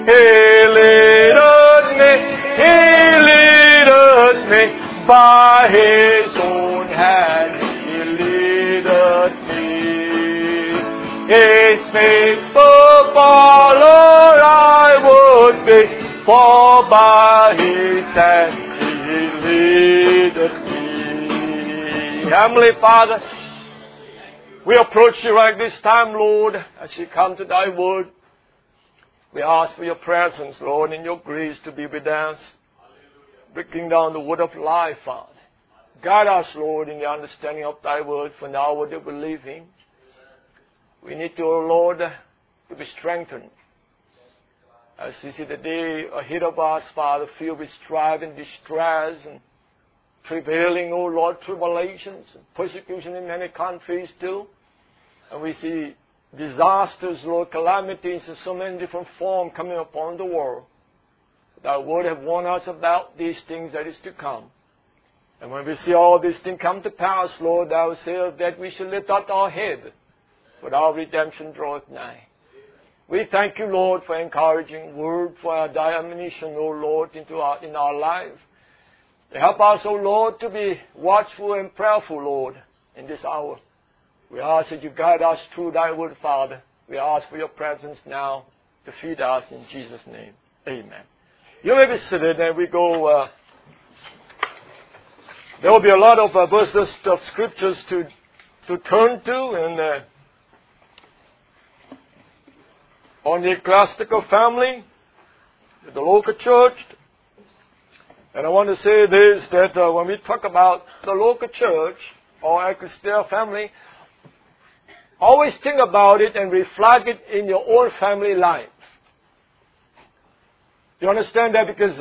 He leadeth me by His own hand. He leadeth me. His faithful follower I would be, for by His hand He leadeth me. Heavenly Father, we approach You right this time, Lord, as we come to Thy Word. We ask for Your presence, Lord, and Your grace to be with us, breaking down the word of life, Father. Guide us, Lord, in the understanding of Thy Word for the hour that we live in. We need to, O Lord, to be strengthened. As we see the day ahead of us, Father, filled with strife and distress and prevailing, O Lord, tribulations and persecution in many countries too. And we see disasters, Lord, calamities in so many different forms coming upon the world. Thy Word have warned us about these things that is to come. And when we see all these things come to pass, Lord, Thou sayest that we shall lift up our head, for our redemption draweth nigh. We thank You, Lord, for encouraging word, for our admonition, O Lord, in our life. Help us, O Lord, to be watchful and prayerful, Lord, in this hour. We ask that You guide us through Thy Word, Father. We ask for Your presence now to feed us in Jesus' name. Amen. You may be seated, and we go. There will be a lot of verses of scriptures to turn to, and on the ecclesiastical family, the local church. And I want to say this, that when we talk about the local church or ecclesiastical family, always think about it and reflect it in your own family life. You understand that? Because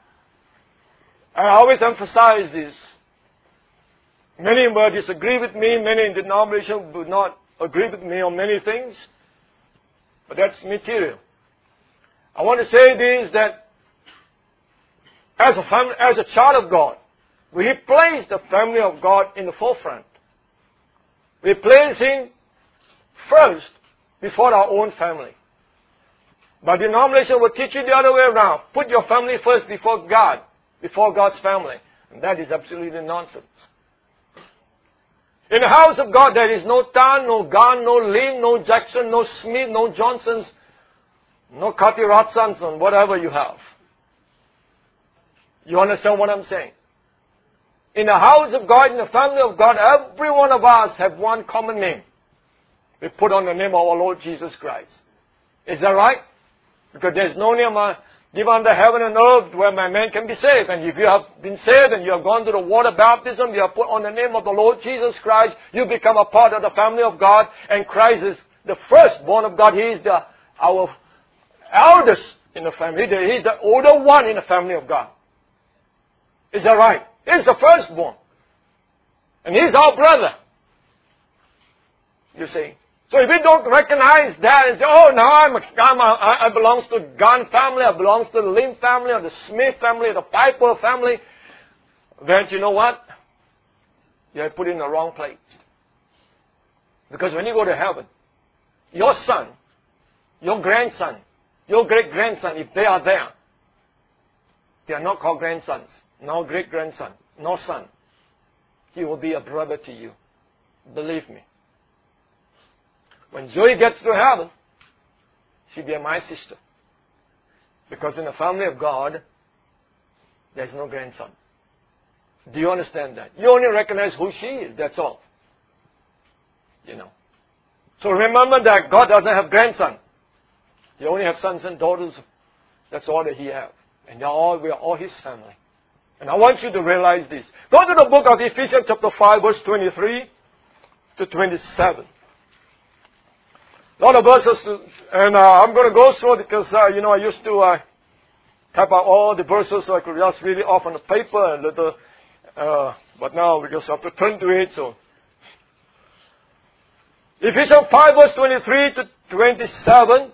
I always emphasize this. Many will disagree with me. Many in denomination would not agree with me on many things. But that's material. I want to say this, that as a family, as a child of God, we place the family of God in the forefront. We place Him first before our own family. But denomination will teach you the other way around. Put your family first before God, before God's family. And that is absolutely nonsense. In the house of God, there is no Tan, no Gan, no Lim, no Jackson, no Smith, no Johnsons, no Kati Ratsans, and whatever you have. You understand what I'm saying? In the house of God, in the family of God, every one of us have one common name. We put on the name of our Lord Jesus Christ. Is that right? Because there's no name given under heaven and earth where man can be saved. And if you have been saved and you have gone to the water baptism, you have put on the name of the Lord Jesus Christ, you become a part of the family of God. And Christ is the firstborn of God. He is our eldest in the family. He is the older one in the family of God. Is that right? He's the firstborn. And He's our brother. You see. So if we don't recognize that and say, oh, now I belong to the Gunn family, I belong to the Lim family, or the Smith family, or the Piper family, then you know what? You have put in the wrong place. Because when you go to heaven, your son, your grandson, your great-grandson, if they are there, they are not called grandsons, no great-grandson, no son. He will be a brother to you. Believe me. When Joey gets to heaven, she'll be my sister. Because in the family of God, there's no grandson. Do you understand that? You only recognize who she is, that's all. You know. So remember that God doesn't have grandson. He only has sons and daughters. That's all that He has. And we are all His family. And I want you to realize this. Go to the book of Ephesians chapter 5, verse 23 to 27. A lot of verses, and I'm going to go through it because, I used to type out all the verses so I could just read it off on the paper, and but now we just have to turn to it. So, Ephesians 5, verse 23 to 27.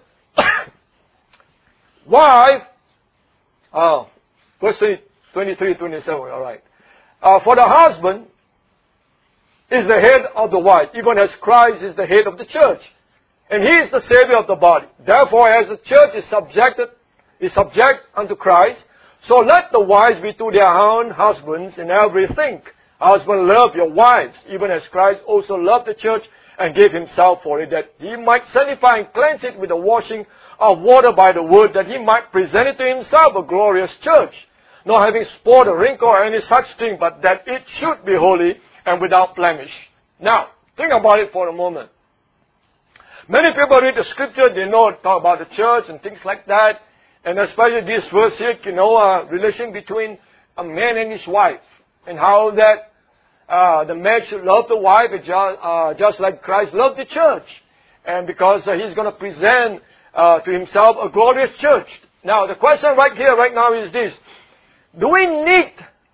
Wife, verse 23, 27, all right. For the husband is the head of the wife, even as Christ is the head of the church. And He is the Savior of the body. Therefore, as the church is subjected is subject unto Christ. So let the wives be to their own husbands in everything. Husbands, love your wives, even as Christ also loved the church and gave himself for it, that he might sanctify and cleanse it with the washing of water by the word, that he might present it to himself a glorious church, not having spot or wrinkle or any such thing, but that it should be holy and without blemish. Now, think about it for a moment. Many people read the scripture, they know, talk about the church and things like that, and especially this verse here, relation between a man and his wife, and how that the man should love the wife just like Christ loved the church. And because he's going to present to himself a glorious church. Now, the question right here, right now is this. Do we need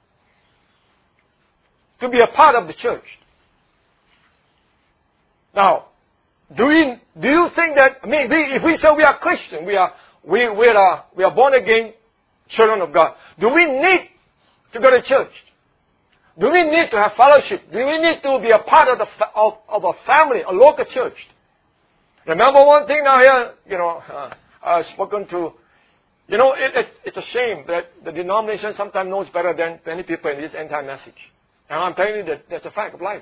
to be a part of the church? Now, do you think that, if we say we are Christian, we are born again children of God, do we need to go to church? Do we need to have fellowship? Do we need to be a part of a family, a local church? Remember one thing now here, I've spoken to, it's a shame that the denomination sometimes knows better than many people in this end-time message. And I'm telling you that that's a fact of life.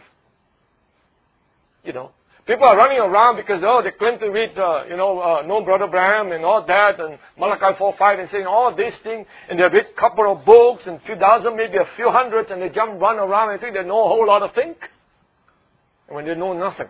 People are running around because, they claim to read, know Brother Branham and all that, and Malachi 4:5, and saying all these things, and they read a couple of books, and a few dozen, maybe a few hundreds, and they run around and think they know a whole lot of things. And when they know nothing.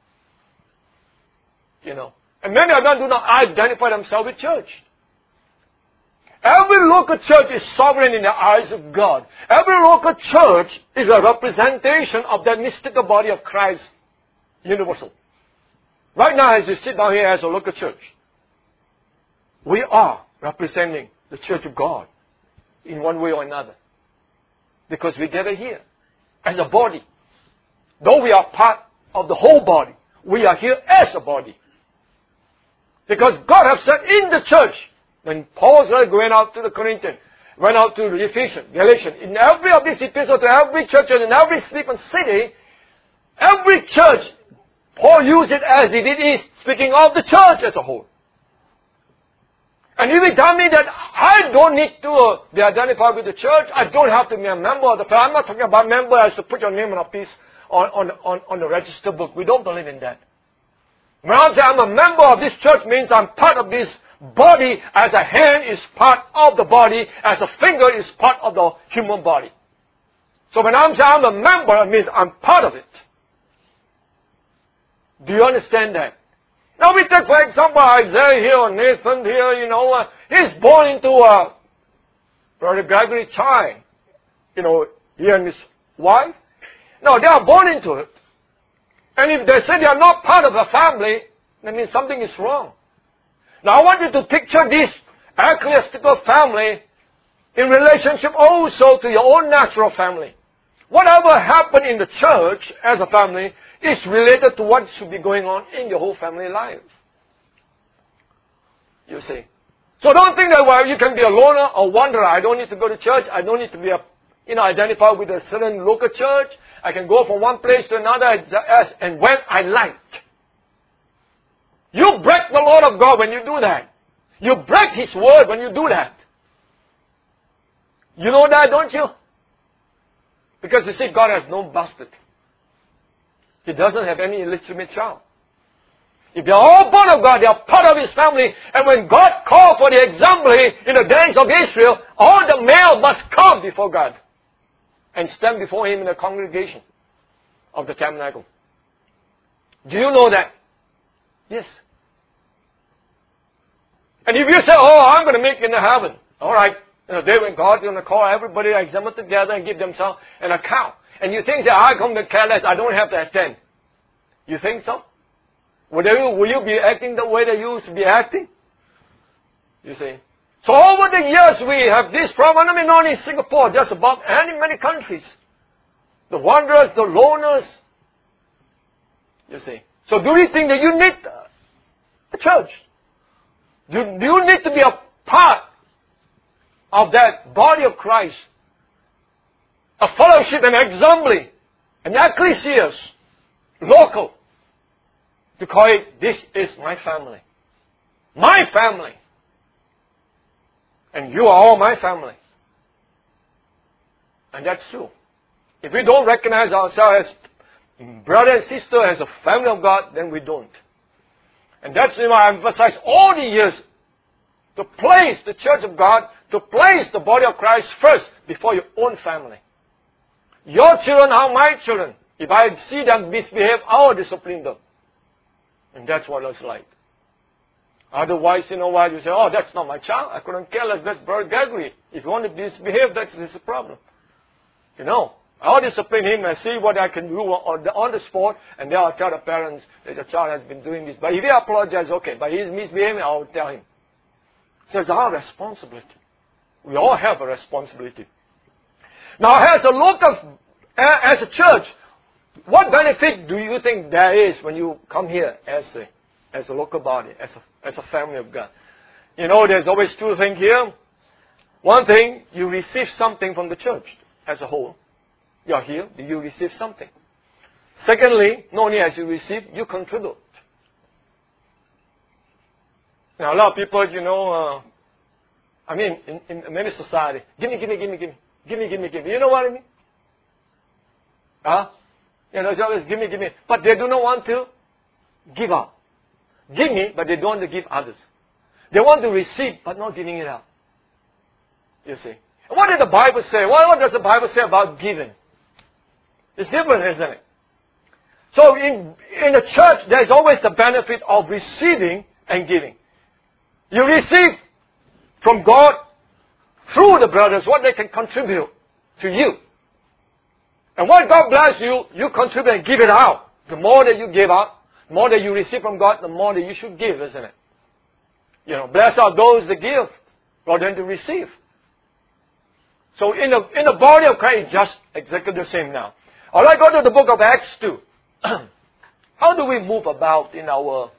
And many of them do not identify themselves with church. Every local church is sovereign in the eyes of God. Every local church is a representation of that mystical body of Christ, universal. Right now, as you sit down here as a local church, we are representing the church of God in one way or another. Because we gather here as a body. Though we are part of the whole body, we are here as a body. Because God has said in the church, when Paul went out to the Corinthians, went out to the Ephesians, Galatians, in every of these epistles to every church and in every sleeping city, every church, Paul used it as if it is speaking of the church as a whole. And if you tell me that I don't need to be identified with the church, I don't have to be a member of the family. I'm not talking about member as to put your name on a piece on the register book. We don't believe in that. When I say I'm a member of this church means I'm part of this body, as a hand is part of the body, as a finger is part of the human body. So when I'm saying I'm a member, it means I'm part of it. Do you understand that? Now we take, for example, Isaiah here or Nathan here, he's born into Brother Gregory Chai, he and his wife. No, they are born into it. And if they say they are not part of the family, that means something is wrong. Now I want you to picture this ecclesiastical family in relationship also to your own natural family. Whatever happened in the church as a family is related to what should be going on in your whole family life. You see. So don't think that you can be a loner or wanderer. I don't need to go to church. I don't need to be identify with a certain local church. I can go from one place to another as and when I like. You break the Lord of God when you do that. You break His word when you do that. You know that, don't you? Because you see, God has no bastard. He doesn't have any illegitimate child. If they are all born of God, they are part of His family. And when God called for the assembly in the days of Israel, all the male must come before God and stand before Him in the congregation of the tabernacle. Do you know that? Yes. And if you say, I'm going to make it into heaven. All right. Day when God's going to call everybody to examine together and give themselves an account. And you think that I come to care less, I don't have to attend. You think so? Will you be acting the way that you used to be acting? You see. So over the years we have this problem, not only in Singapore, just about many countries. The wanderers, the loners. You see. So do you think that you need a church? Do you need to be a part of that body of Christ? A fellowship, an assembly, an ecclesias, local, to call it, this is my family. My family. And you are all my family. And that's true. If we don't recognize ourselves as brother and sister, as a family of God, then we don't. And that's why I emphasize all the years to place the church of God, to place the body of Christ first before your own family. Your children are my children. If I see them misbehave, I will discipline them. And that's what it's like. Otherwise, you know what, you say, oh, that's not my child. I couldn't care less. That's Brother Gregory. If you want to misbehave, that's his problem. You know, I'll discipline him and see what I can do on the spot, and then I'll tell the parents that the child has been doing this. But if he apologizes, okay, but he's misbehaving, I'll tell him. So it's our responsibility. We all have a responsibility. Now, as a church, what benefit do you think there is when you come here as a local body, as a family of God? You know, there's always two things here. One thing, you receive something from the church as a whole. You're here, you receive something. Secondly, not only as you receive, you contribute. Now, a lot of people, you know, in many society, give me. You know what I mean? You know, it's always give me. But they do not want to give out. Give me, but they don't want to give others. They want to receive, but not giving it out. You see. And what did the Bible say? What does the Bible say about giving? It's different, isn't it? So in the church, there's always the benefit of receiving and giving. You receive from God through the brothers what they can contribute to you. And when God bless you, you contribute and give it out. The more that you give out, the more that you receive from God, the more that you should give, isn't it? You know, blessed are those that give rather than to receive. So in the body of Christ, it's just exactly the same now. All right, go to the book of Acts 2. How do we move about in our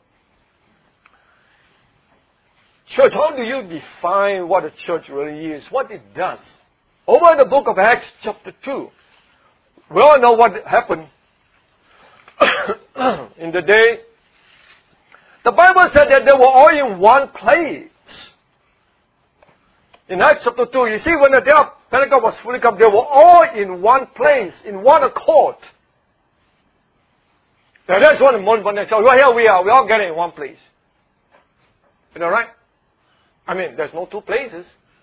church? How do you define what a church really is? What it does? Over in the book of Acts chapter 2, we all know what happened in the day. The Bible said that they were all in one place. In Acts chapter 2, you see, when the day of Pentecost was fully come, they were all in one place, in one accord. Now that's one moment. So here we are. We all get in one place. You know, right? I mean, there's no two places.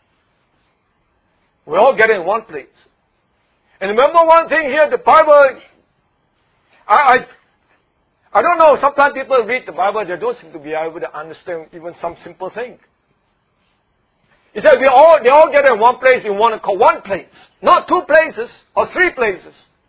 We all get in one place. And remember one thing here, the Bible, I don't know, sometimes people read the Bible, they don't seem to be able to understand even some simple thing. He said they all get in one place in one place. Not two places or three places.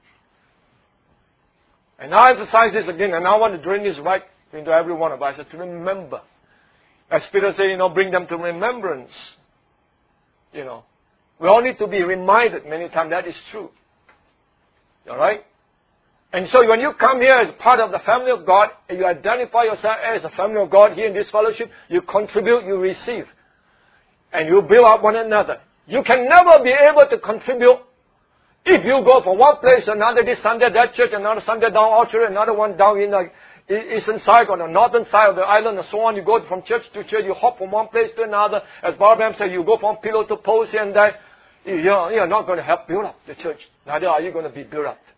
And I emphasize this again, and I want to bring this right into every one of us, to remember. As Peter said, you know, bring them to remembrance. You know. We all need to be reminded many times that is true. Alright? And so when you come here as part of the family of God, and you identify yourself as a family of God here in this fellowship, you contribute, you receive. And you build up one another. You can never be able to contribute if you go from one place to another, this Sunday that church, another Sunday down Orchard, another one down in the eastern side or the northern side of the island and so on. You go from church to church, you hop from one place to another. As Barbara said, you go from pillow to post here and there. You're not going to help build up the church. Neither are you going to be built up.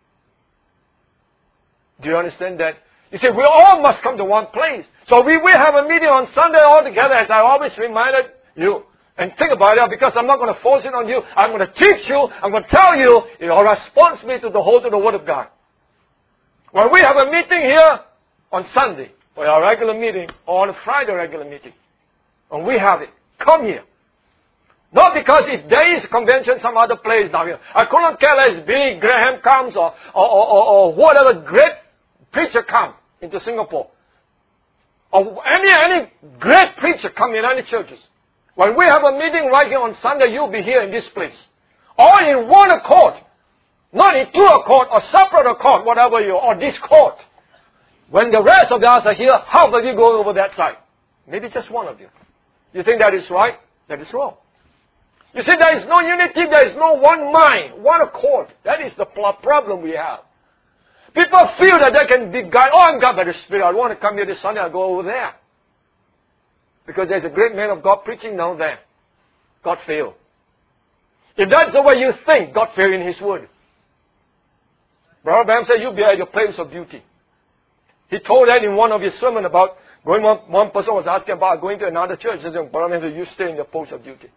Do you understand that? You see, we all must come to one place. So we have a meeting on Sunday all together, as I always reminded you. And think about it, because I'm not going to force it on you. I'm going to teach you. I'm going to tell you your responsibility to hold to the Word of God. When we have a meeting here on Sunday, or our regular meeting, or on a Friday regular meeting, and we have it, come here. Not because if there is a convention some other place down here. I couldn't care less Billy Graham comes or whatever great preacher come into Singapore. Or any great preacher come in any churches. When we have a meeting right here on Sunday, you'll be here in this place. All in one accord. Not in two accord or separate accord, whatever you, or discord. When the rest of us are here, half of you go over that side. Maybe just one of you. You think that is right? That is wrong. You see, there is no unity, there is no one mind, one accord. That is the problem we have. People feel that they can be guided. Oh, I'm God by the Spirit. I want to come here this Sunday, I'll go over there. Because there's a great man of God preaching down there. God failed. If that's the way you think, God failed in His Word. Brother Branham said, you be at your place of duty. He told that in one of his sermons about going, one person was asking about going to another church. He said, Brother Branham said, you stay in your post of duty.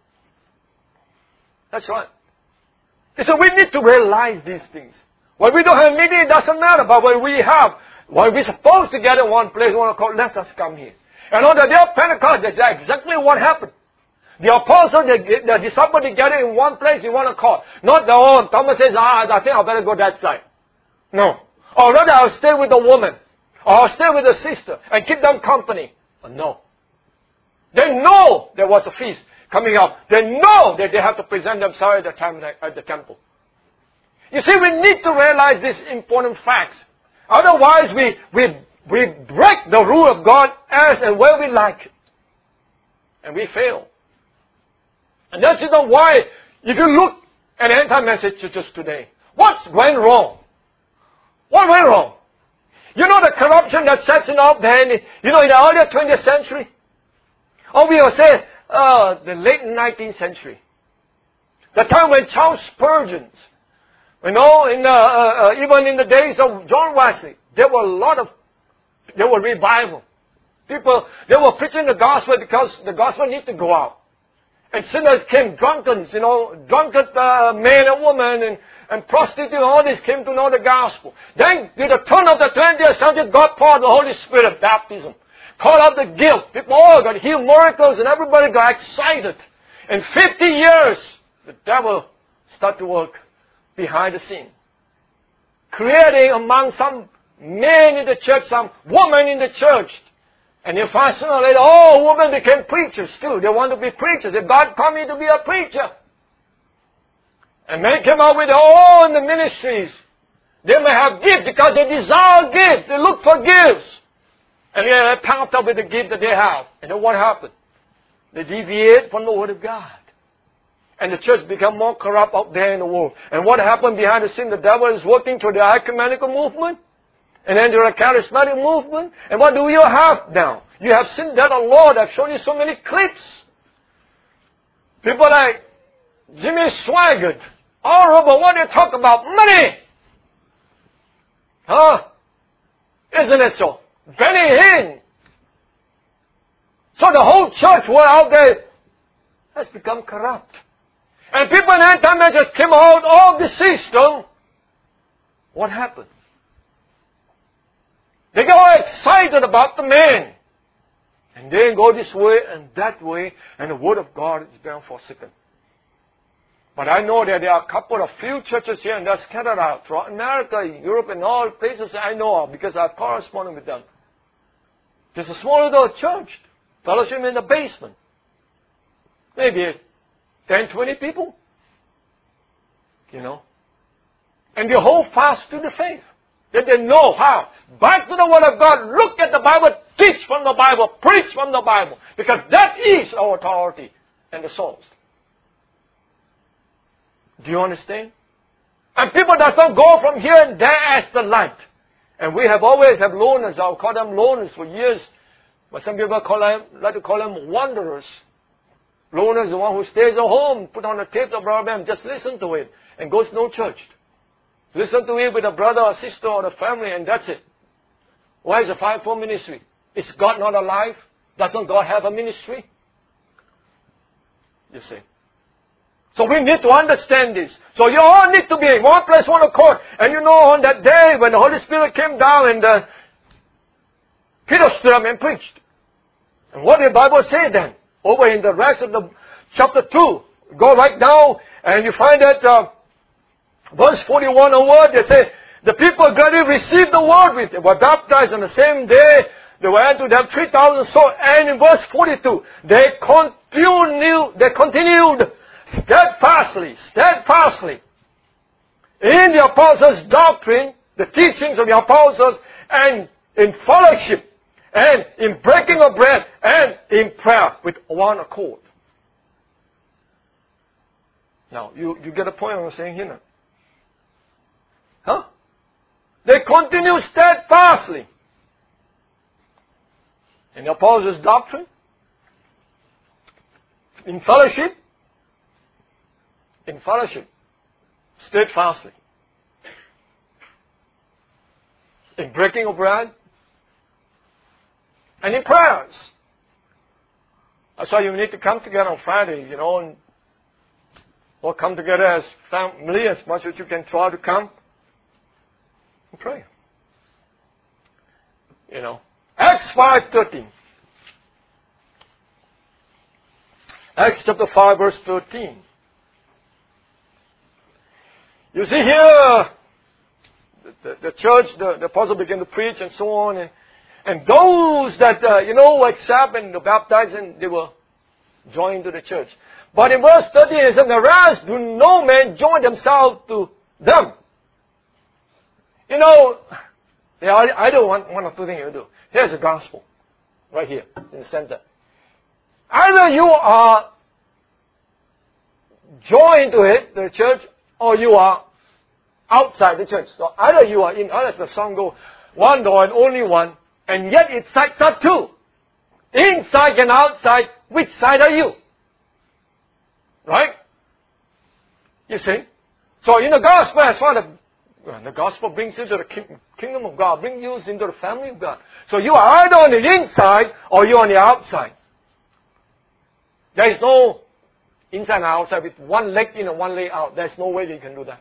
That's right. He said, we need to realize these things. When we don't have meeting, it doesn't matter. But when we have, when we're supposed to get in one place, one accord, let us come here. And on the day of Pentecost, that's exactly what happened. The apostles, the disciples, they get in one place, in one accord. Not Thomas says, I think I better go that side. No. Or rather, I'll stay with the woman. Or I'll stay with the sister and keep them company. But no. They know there was a feast coming up. They know that they have to present themselves at the temple. You see, we need to realize these important facts. Otherwise, we break the rule of God as and where we like it. And we fail. And that's why, if you look at the end-time messages today, what's going wrong? What went wrong? You know the corruption that sets in up there in the earlier 20th century? Or we will say, the late 19th century. The time when Charles Spurgeon, even in the days of John Wesley, there were revival. People, they were preaching the gospel because the gospel needed to go out. And sinners came, drunken men and women and prostitutes, all these came to know the gospel. Then, with the turn of the 20th century, God poured the Holy Spirit of baptism. Called out the guilt. People all got healed, miracles, and everybody got excited. In 50 years, the devil started to work behind the scene. Creating among some men in the church, some women in the church. And then fashionably later, women became preachers too. They want to be preachers. If God called me to be a preacher. And men came out with their own ministries. They may have gifts because they desire gifts. They look for gifts. And they're pumped up with the gift that they have. And then what happened? They deviate from the Word of God. And the church become more corrupt out there in the world. And what happened behind the scene? The devil is working through the ecumenical movement. And then there are charismatic movement. And what do you have now? You have seen that the Lord. I've shown you so many clips. People like Jimmy Swaggart. All over what they talk about. Money. Huh? Isn't it so? Benny Hinn. So the whole church world out there has become corrupt. And people in the end time just came out of the system. What happened? They get all excited about the man. And they go this way and that way, and the Word of God is being forsaken. But I know that there are a few churches here, and they're scattered out throughout America, Europe, and all places I know of, because I've corresponded with them. There's a small little church, fellowship in the basement. Maybe 10, 20 people. And they hold fast to the faith. That they know how. Back to the Word of God. Look at the Bible. Teach from the Bible. Preach from the Bible. Because that is our authority and the souls. Do you understand? And people that don't go from here and there as the light. And we have always have loners. I'll call them loners for years. But some people like to call them wanderers. Loners, the one who stays at home, put on the tape of Brother Branham, just listen to it, and goes no church. Listen to it with a brother or sister or the family, and that's it. Why is the fivefold ministry? Is God not alive? Doesn't God have a ministry? You see. So we need to understand this. So you all need to be in one place, one accord. And on that day when the Holy Spirit came down and Peter stood up and preached. And what did the Bible say then? Over in the rest of the chapter 2. Go right down and you find that verse 41 onward, they say, the people gradually received the word with it. They were baptized on the same day. They went to them 3,000 souls. And in verse 42, they continued steadfastly in the apostles' doctrine, the teachings of the apostles, and in fellowship, and in breaking of bread, and in prayer with one accord. Now, you get the point I'm saying here now? Huh? They continue steadfastly in the apostles' doctrine, In fellowship. In fellowship. Steadfastly. In breaking of bread. And in prayers. That's why you need to come together on Friday, and or come together as family as much as you can try to come and pray. Acts 5:13. Acts chapter 5 verse 13. You see here, the church, the apostle began to preach and so on, and those that, accept and were baptized, and they were joined to the church. But in verse 13 it says, the rest do no man join themselves to them. There are either one or two things you do. Here's the gospel. Right here, in the center. Either you are joined to it, the church, or you are outside the church. So either you are in, as the song goes, one door and only one, and yet it sides up two. Inside and outside, which side are you? Right? You see? So in the gospel, as far as the gospel brings you to the kingdom of God, brings you into the family of God. So you are either on the inside or you're on the outside. There is no inside and outside with one leg in and one leg out. There's no way you can do that.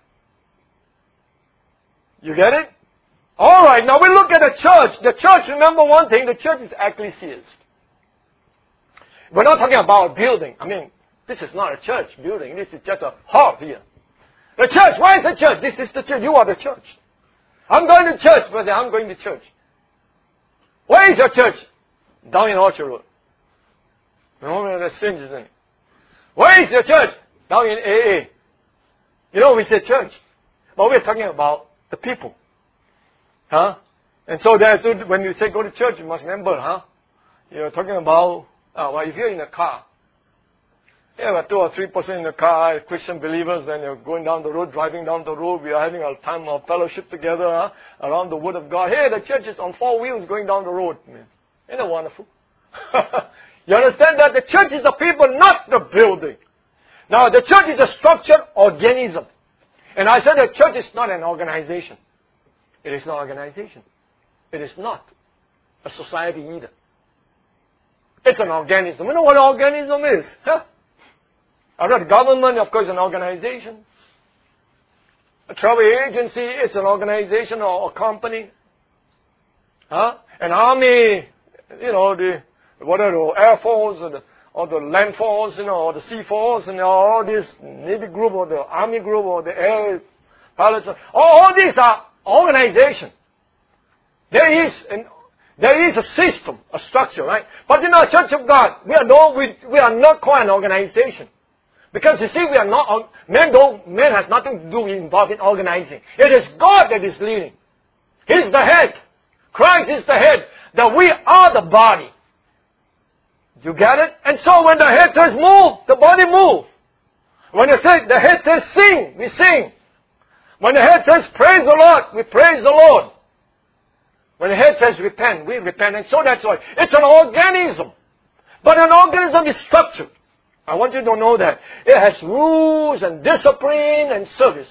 You get it? Alright, now we look at the church. The church, remember one thing, the church is ecclesiast. We're not talking about a building. This is not a church building. This is just a hall here. The church, why is the church? This is the church. You are the church. I'm going to church. Brother, I'm going to church. Where is your church? Down in Orchard Road. No, there's strangers in it. Where is your church? Down in AA. We say church. But we're talking about the people. Huh? And so when you say go to church, you must remember, You're talking about, if you're in a car, you have 2 or 3% in the car, Christian believers, then you're going down the road, driving down the road, we are having a time of fellowship together, around the Word of God. Hey, the church is on 4 wheels going down the road. Isn't that wonderful? You understand that? The church is the people, not the building. Now, the church is a structured organism. And I said the church is not an organization. It is not an organization. It is not a society either. It's an organism. You know what an organism is? The government, of course, is an organization. A travel agency is an organization or a company. An army, the Air Force or the Land Force, or the Sea Force, all this Navy group or the Army group or the Air Pilots. All these are organization. There is a system, a structure, right? But in our Church of God, we are not quite an organization. Because you see, we are not, man has nothing to do involved in organizing. It is God that is leading. He's the head. Christ is the head. That we are the body. You get it? And so when the head says move, the body moves. When the head says sing, we sing. When the head says praise the Lord, we praise the Lord. When the head says repent, we repent. And so that's why. It's an organism. But an organism is structured. I want you to know that. It has rules and discipline and service.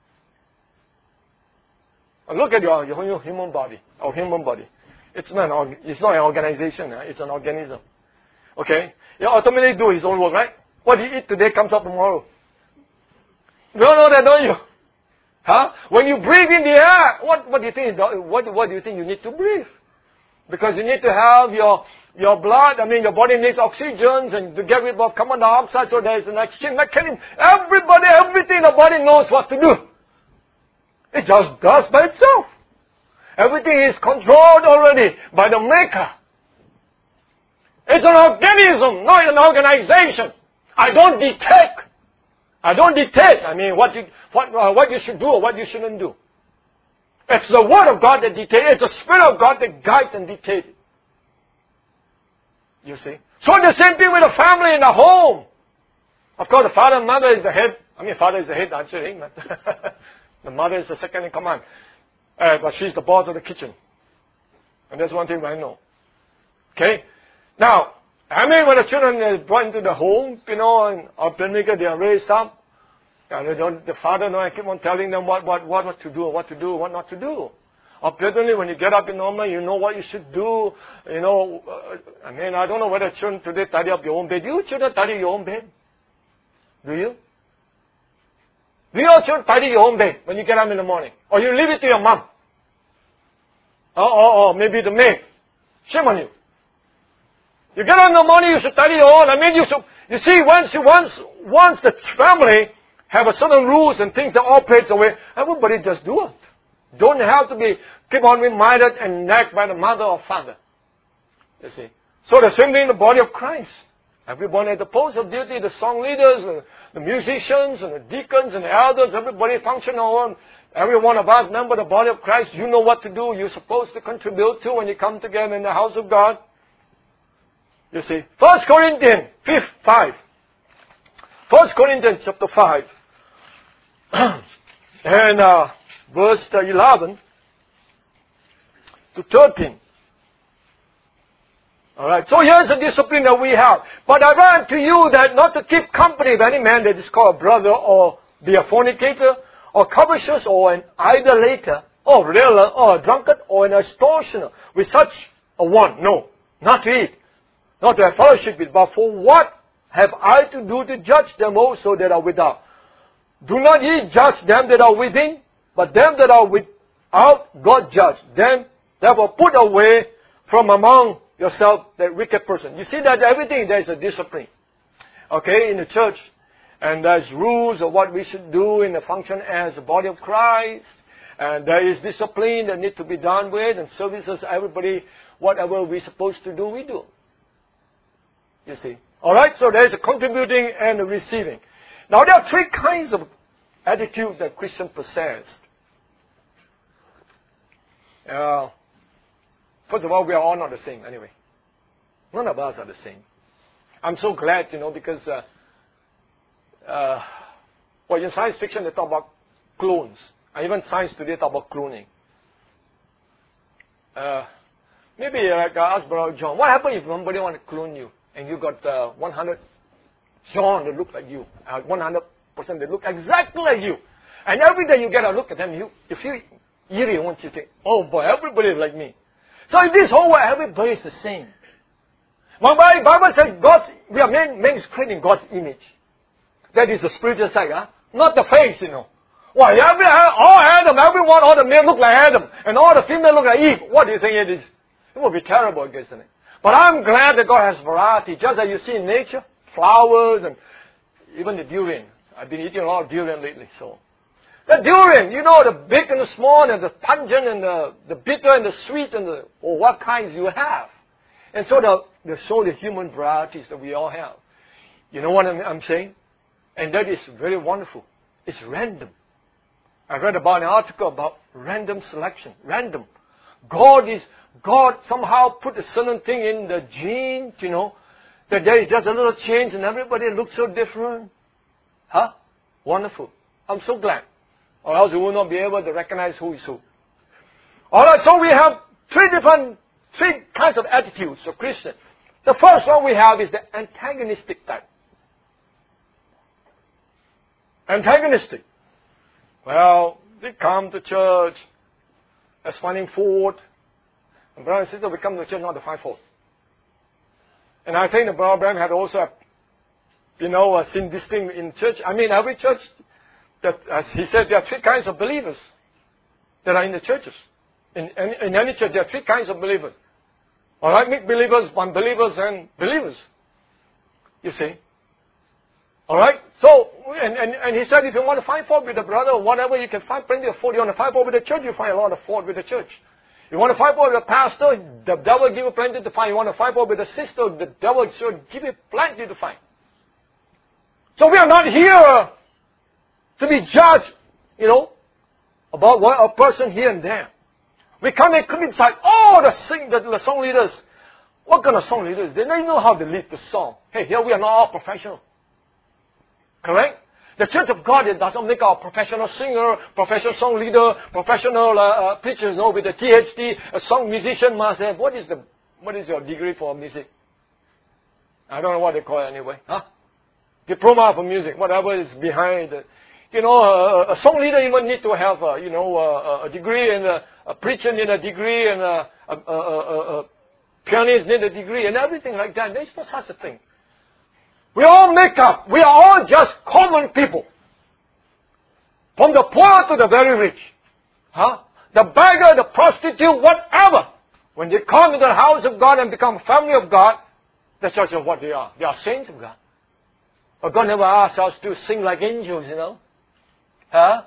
Look at your human body. Our human body. It's not an organization. It's an organism. Okay? You ultimately do his own work, right? What you eat today comes out tomorrow. You don't know that, don't you? When you breathe in the air, what do you think? What do you think you need to breathe? Because you need to have your blood, your body needs oxygen and to get rid of carbon dioxide, so there's an exchange mechanism. Everything the body knows what to do. It just does by itself. Everything is controlled already by the Maker. It's an organism, not an organization. I don't dictate. What you should do or what you shouldn't do. It's the Word of God that dictates. It's the Spirit of God that guides and dictates. You see? So the same thing with the family in the home. Of course, the father and mother is the head. Father is the head, actually. The mother is the second in command. But she's the boss of the kitchen. And that's one thing I know. Okay? Now, I mean, when the children are brought into the home, you know, and automatically they are raised up, and the father, I keep on telling them what to do, what not to do. Apparently, when you get up in the morning, you know what you should do. You know, I mean, I don't know whether children today tidy up your own bed. Do you children tidy your own bed? Do you? Do your children tidy your own bed when you get up in the morning? Or you leave it to your mom? Or maybe the maid? Shame on you. You get up in the morning, you should tidy your own. I mean, you see, once the family have a certain rules and things that operates the way, everybody just do it. Don't have to keep on reminded and nagged by the mother or father. You see. So the same thing in the body of Christ. Everybody at the post of duty, the song leaders, the musicians, and the deacons, and the elders, everybody function on. Every one of us, member of the body of Christ, you know what to do. You're supposed to contribute to when you come together in the house of God. You see. 1 Corinthians 5. 1 Corinthians chapter 5. And verse 11 to 13. Alright, so here's the discipline that we have. But I write to you that not to keep company with any man that is called a brother, or be a fornicator, or covetous, or an idolater, or railer, or a drunkard, or an extortioner. With such a one, no, not to eat, not to have fellowship with. But for what have I to do to judge them also that are without? Do not ye judge them that are within, but them that are without, God judge. Them therefore put away from among yourself that wicked person. You see that everything there is a discipline. Okay, in the church. And there's rules of what we should do in the function as a body of Christ. And there is discipline that need to be done with. And services, everybody, whatever we're supposed to do, we do. You see. Alright, so there's a contributing and a receiving. Now there are three kinds of attitudes that Christians possess. First of all, we are all not the same anyway. None of us are the same. I'm so glad, because in science fiction they talk about clones. And even science today talk about cloning. Maybe I ask Brother John, what happens if somebody want to clone you and you got 100 John that look like you, 100% that look exactly like you, and every day you get a look at them, you feel eerie once you think, oh boy, everybody is like me. So in this whole world, everybody is the same. When the Bible says we are men is created in God's image. That is the spiritual side, not the face, Why, all Adam, everyone, all the men look like Adam, and all the female look like Eve. What do you think it is? It would be terrible, isn't it? But I'm glad that God has variety, just as you see in nature, flowers, and even the durian. I've been eating a lot of durian lately, so. The durian, the big and the small, and the pungent, and the bitter, and the sweet, and what kinds you have. And so they show the human varieties that we all have. You know what I'm saying? And that is very wonderful. It's random. I read about an article about random selection. Random. God somehow put a certain thing in the genes, that there is just a little change and everybody looks so different. Huh? Wonderful. I'm so glad. Or else you will not be able to recognize who is who. Alright, so we have three kinds of attitudes of Christians. The first one we have is the antagonistic type. Antagonistic. Well, we come to church as finding fault. And brother and sister, we come to church not to find fault. And I think the Brother Abraham had also, seen this thing in church. I mean, every church, that, as he said, there are three kinds of believers that are in the churches. In any church, there are three kinds of believers. Alright, mixed believers, unbelievers, and believers. You see. Alright, so, and he said if you want to find fault with the brother or whatever, you can find plenty of fault. You want to find fault with the church, you find a lot of fault with the church. You want to find fault with the pastor, the devil give you plenty to find. You want to find fault with the sister, the devil should give you plenty to find. So we are not here to be judged, about what a person here and there. We come and criticize, the song leaders. What kind of song leaders? They don't know how to lead the song. Hey, here we are not all professional. Correct? The Church of God, it doesn't make our professional singer, professional song leader, professional preachers, with a PhD, a song musician must have. What is your degree for music? I don't know what they call it anyway. Huh? Diploma for music, whatever is behind it. You know, a song leader even need to have, a degree, and a preacher need a degree, and a pianist need a degree, and everything like that. There's no such a thing. We all make up. We are all just common people. From the poor to the very rich. Huh? The beggar, the prostitute, whatever. When they come into the house of God and become a family of God, that's just what they are. They are saints of God. But God never asked us to sing like angels, you know. Huh?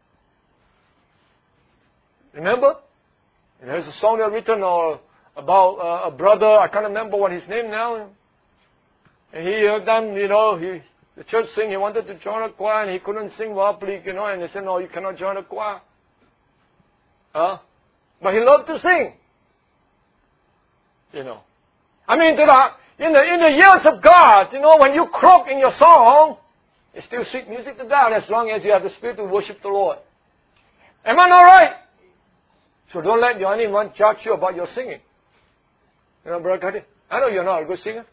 Remember? There's a song that written about a brother, I can't remember what his name now. And he done, the church sing, he wanted to join a choir and he couldn't sing properly, and they said, no, you cannot join a choir. Huh? But he loved to sing. I mean, in the years of God, when you croak in your song, it's still sweet music to God as long as you have the spirit to worship the Lord. Am I not right? So don't let anyone judge you about your singing. Brother Cuddy, I know you're not a good singer.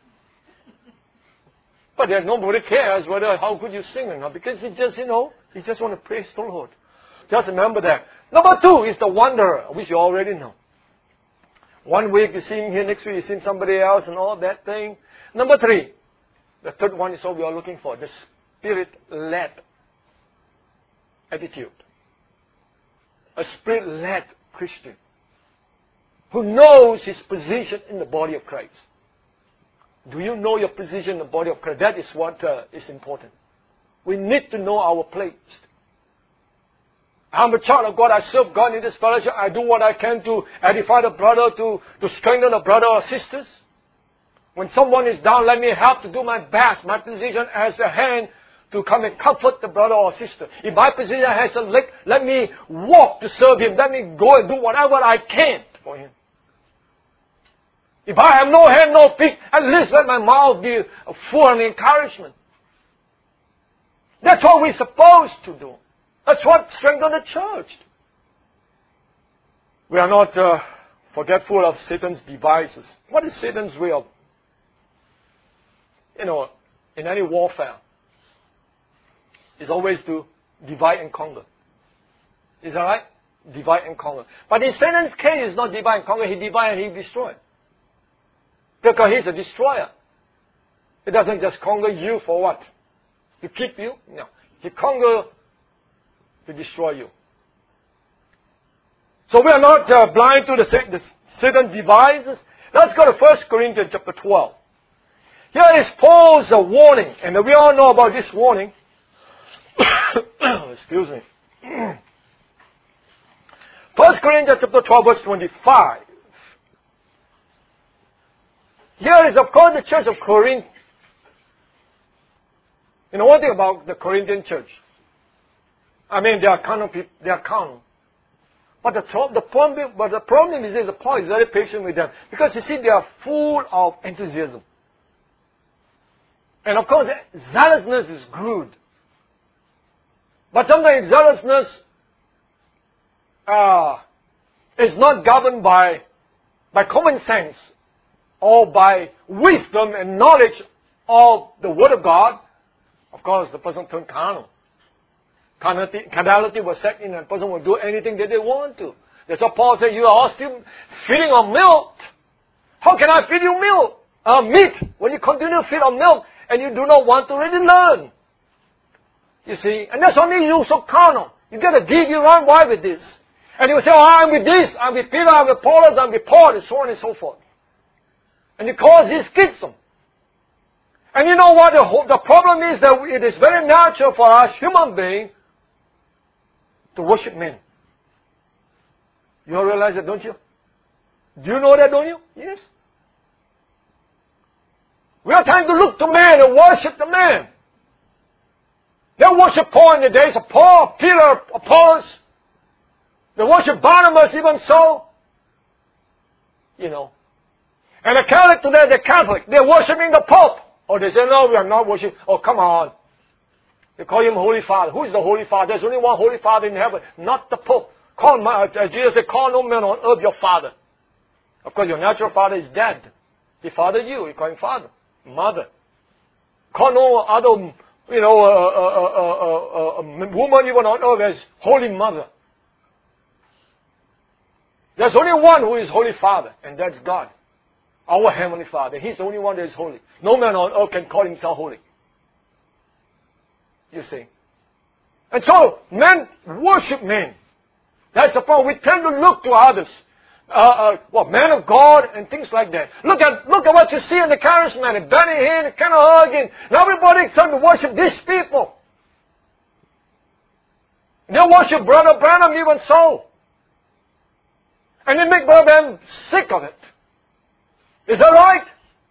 But then nobody cares how good you sing or not, because you just want to praise the Lord. Just remember that. Number 2 is the wanderer, which you already know. One week you sing here, next week you sing somebody else and all that thing. Number 3, the third one is what we are looking for, the Spirit-led attitude. A Spirit-led Christian who knows his position in the body of Christ. Do you know your position in the body of Christ? That is what is important. We need to know our place. I'm a child of God. I serve God in this fellowship. I do what I can to edify the brother, to strengthen the brother or sisters. When someone is down, let me help to do my best. My position as a hand to come and comfort the brother or sister. If my position has a leg, let me walk to serve him. Let me go and do whatever I can for him. If I have no hand, no feet, at least let my mouth be full of encouragement. That's what we're supposed to do. That's what strengthens the church. We are not forgetful of Satan's devices. What is Satan's way of, in any warfare? It's always to divide and conquer. Is that right? Divide and conquer. But in Satan's case, it's not divide and conquer. He divide and he destroy. Because he's a destroyer. He doesn't just conquer you for what? To keep you? No. He conquers to destroy you. So we are not blind to the Satan devices. Let's go to 1 Corinthians chapter 12. Here is Paul's warning. And we all know about this warning. Excuse me. 1 Corinthians chapter 12 verse 25. Here is, of course, the church of Corinth. One thing about the Corinthian church. I mean, they are carnal people. They are carnal. But the problem is that Paul is very patient with them. Because you see, they are full of enthusiasm. And of course, zealousness is good. But sometimes zealousness is not governed by common sense or by wisdom and knowledge of the Word of God. Of course, the person turned carnal. Carnality will set in and the person will do anything that they want to. That's what Paul said, you are all still feeding on milk. How can I feed you meat? When you continue to feed on milk and you do not want to really learn. You see? And that's only you so carnal. You get a deed, you run wild with this. And you say, I'm with this, I'm with Peter, I'm with Apollos, I'm with Paul, and so on and so forth. And you cause this schism. And you know what? The problem is that it is very natural for us human beings to worship men. You all realize that, don't you? Do you know that, don't you? Yes. We are trying to look to man and worship the man. They worship Paul in the days of Paul, Peter, Apollos. They worship Barnabas even so. And the Catholic today, the Catholic, they're worshiping the Pope. Or they say, no, we are not worshiping. Oh, come on. They call him Holy Father. Who is the Holy Father? There's only one Holy Father in heaven, not the Pope. Jesus said, call no man on earth your father. Of course, your natural father is dead. He fathered you. You call him Father. mother. Call no other, woman even on earth as Holy Mother. There's only one who is Holy Father, and that's God. Our Heavenly Father. He's the only one that is holy. No man on earth can call himself holy. You see. And so, men worship men. That's the problem. We tend to look to others. Man of God and things like that. Look at what you see in the charismatic. Benny Hinn, Kenneth Hagin. And everybody's trying to worship these people. They worship Brother Branham even so. And they make Brother Branham sick of it. Is that right?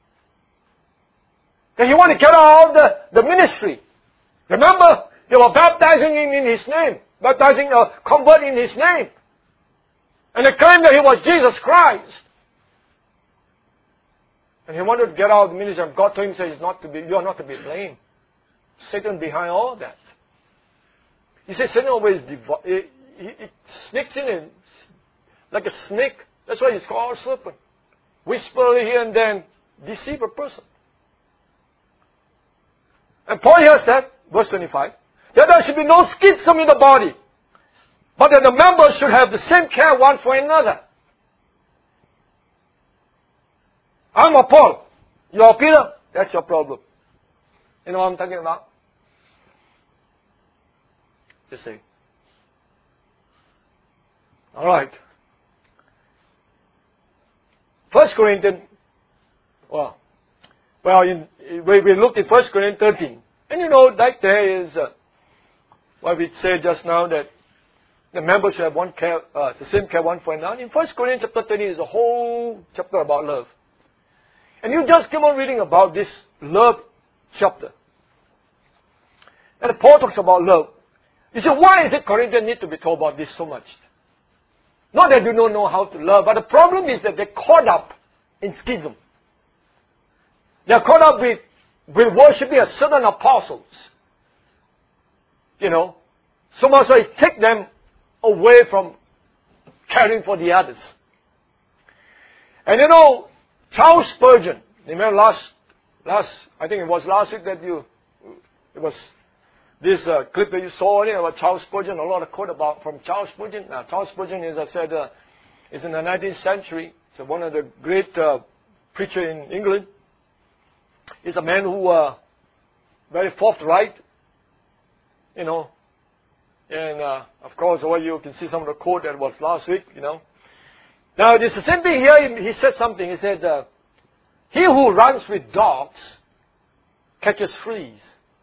That you want to get out of the ministry. Remember, they were baptizing him in his name. Baptizing a convert in his name. And they claimed that he was Jesus Christ. And he wanted to get out of the ministry. And God told him, you are not to be blamed. Satan behind all that. He says Satan always it sneaks in like a snake. That's why he's called a serpent. Whisper here and then, deceive a person. And Paul here said, verse 25, that there should be no schism in the body, but that the members should have the same care one for another. I'm a Paul. You're a Peter. That's your problem. You know what I'm talking about? You see. All right. 1 Corinthians, we looked at 1 Corinthians 13. And like there is what we said just now, that the members should have one care, the same care one for another. In 1 Corinthians chapter 13 is a whole chapter about love. And you just keep on reading about this love chapter. And Paul talks about love. You say, why is it Corinthians need to be told about this so much? Not that you don't know how to love, but the problem is that they're caught up in schism. They're caught up with worshiping a certain apostles. So much so it takes them away from caring for the others. And Charles Spurgeon, remember I think it was last week that it was this clip that you saw about Charles Spurgeon, a lot of quote from Charles Spurgeon. Now, Charles Spurgeon, as I said, is in the 19th century. He's one of the great preachers in England. He's a man who very forthright, and of course, you can see some of the quote that was last week, Now, it's the same thing here. He said something. He said, he who runs with dogs catches fleas.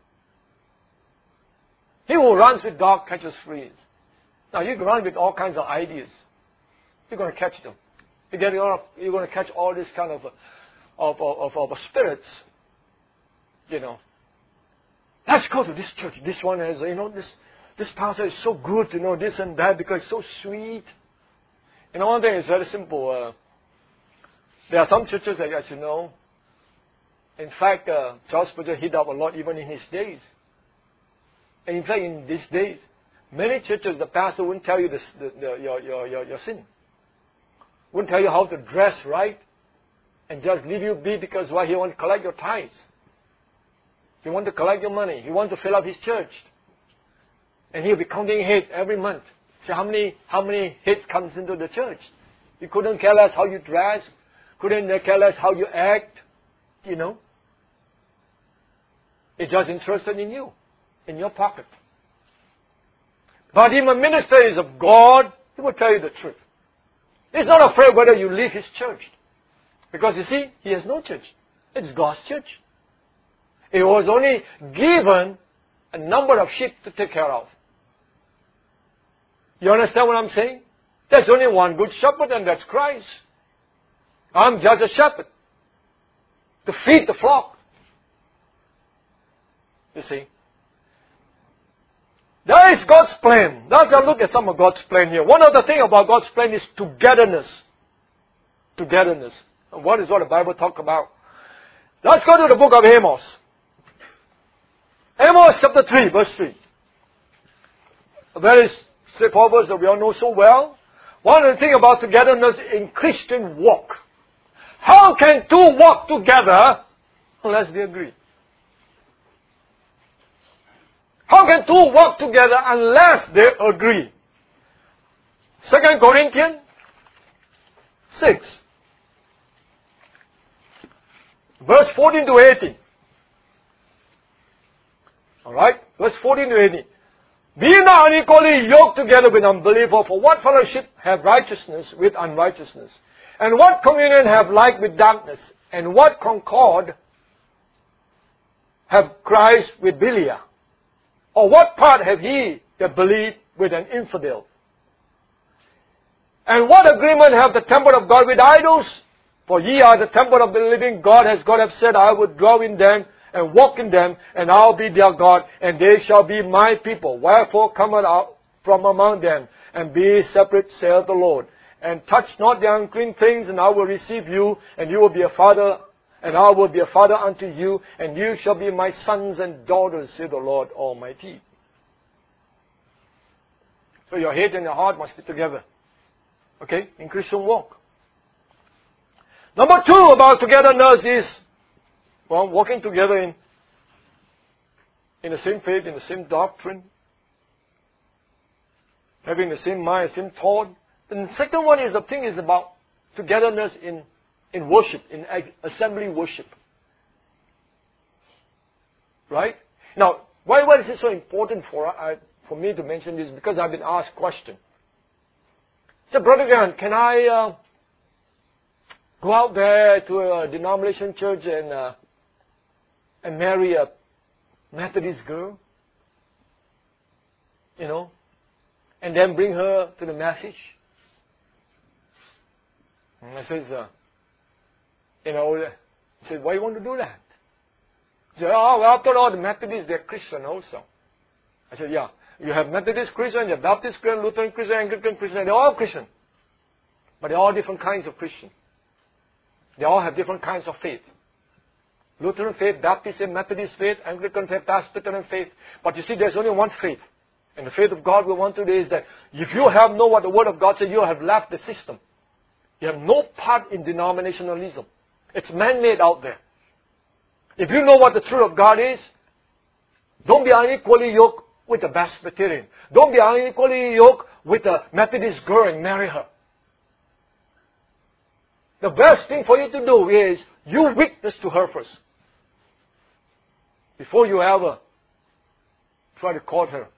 He who runs with dogs catches fleas. Now, you can run with all kinds of ideas. You're going to catch them. You're going to catch all this kind of spirits. Let's go to this church. This one has, this pastor is so good, this and that because it's so sweet. One thing is very simple. There are some churches that, as you know, in fact, Charles Spurgeon hit up a lot even in his days. And in fact, in these days, many churches, the pastor wouldn't tell you your sin. Wouldn't tell you how to dress right, and just leave you be because he wants to collect your tithes. He wants to collect your money. He wants to fill up his church. And he'll be counting heads every month. See how many heads comes into the church. He couldn't care less how you dress. Couldn't care less how you act. He's just interested in you, in your pocket. But if a minister is of God, he will tell you the truth. He's not afraid whether you leave his church. Because you see, he has no church. It's God's church. It was only given a number of sheep to take care of. You understand what I'm saying? There's only one good shepherd, and that's Christ. I'm just a shepherd to feed the flock. You see? That is God's plan. Let's look at some of God's plan here. One of the things about God's plan is togetherness. Togetherness. And what is what the Bible talks about? Let's go to the book of Amos. Amos chapter 3, verse 3. A very straightforward verse that we all know so well. One of the things about togetherness in Christian walk. How can two walk together unless they agree. How can two work together unless they agree? 2 Corinthians 6, verse 14 to 18. Alright? Verse 14 to 18. Be not unequally yoked together with unbelievers, for what fellowship have righteousness with unrighteousness? And what communion have light with darkness? And what concord have Christ with Belial? Or what part have ye that believe with an infidel? And what agreement have the temple of God with idols? For ye are the temple of the living God, as God hath said, I will dwell in them and walk in them, and I'll be their God, and they shall be my people. Wherefore come out from among them, and be separate, saith the Lord. And touch not the unclean things, and I will receive you, and you will be a father, and I will be a father unto you, and you shall be my sons and daughters, saith the Lord Almighty. So your head and your heart must be together. Okay? In Christian walk. Number 2 about togetherness is, well, walking together in the same faith, in the same doctrine, having the same mind, same thought. And the second one is, the thing is about togetherness in worship, in assembly worship. Right? Now, why is it so important for me to mention this? Because I've been asked question. So, Brother Grant, can I go out there to a denomination church and marry a Methodist girl? You know? And then bring her to the message? And I says, he said, why you want to do that? He said, oh, well, after all, the Methodists, they're Christian also. I said, yeah. You have Methodist Christian, you have Baptist Christian, Lutheran Christian, Anglican Christian, they're all Christian. But they're all different kinds of Christian. They all have different kinds of faith. Lutheran faith, Baptist faith, Methodist faith, Anglican faith, Presbyterian faith. But you see, there's only one faith. And the faith of God we want today is that if you have know what the Word of God says, you have left the system. You have no part in denominationalism. It's man-made out there. If you know what the truth of God is, don't be unequally yoked with a Presbyterian. Don't be unequally yoked with a Methodist girl and marry her. The best thing for you to do is you witness to her first. Before you ever try to court her.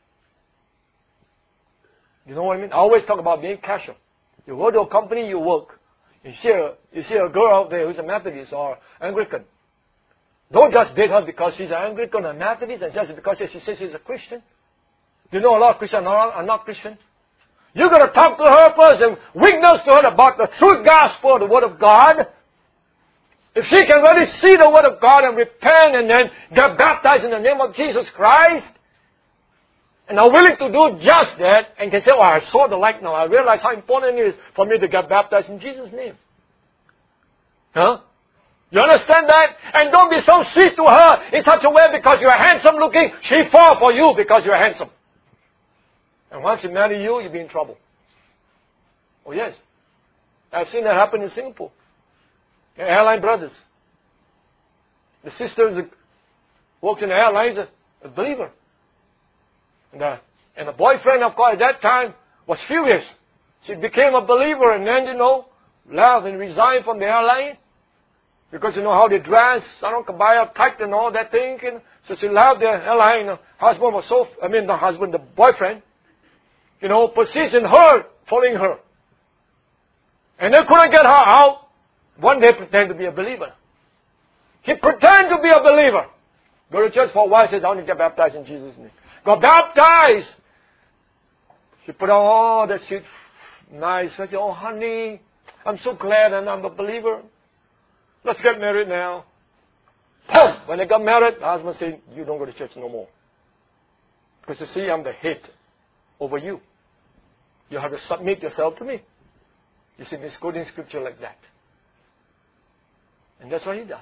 You know what I mean? I always talk about being casual. You go to a company, you work. You see a girl out there who's a Methodist or Anglican. Don't just date her because she's an Anglican or Methodist and just because she says she's a Christian. You know a lot of Christians are not Christian. You're going to talk to her first and witness to her about the true gospel of the Word of God. If she can really see the Word of God and repent and then get baptized in the name of Jesus Christ, and are willing to do just that, and can say, oh, I saw the light now. I realize how important it is for me to get baptized in Jesus' name. Huh? You understand that? And don't be so sweet to her in such a way because you're handsome looking, she fall for you because you're handsome. And once she marry you, you'll be in trouble. Oh yes. I've seen that happen in Singapore. Airline brothers. The sister works in the airlines, a believer. And the boyfriend, of course, at that time was furious. She became a believer and then, left and resigned from the airline. Because you know how they dress, kabaya tight and all that thing. So she left the airline. The boyfriend, positioned her, following her. And they couldn't get her out. One day pretended to be a believer. He pretended to be a believer. Go to church for a while, says, I want to get baptized in Jesus' name. Got baptized. She put on all that shit nice. I said, oh honey, I'm so glad and I'm a believer. Let's get married now. Boom! When they got married, the husband said, you don't go to church no more. Because you see, I'm the head over you. You have to submit yourself to me. You see, it's quoting scripture like that. And that's what he did.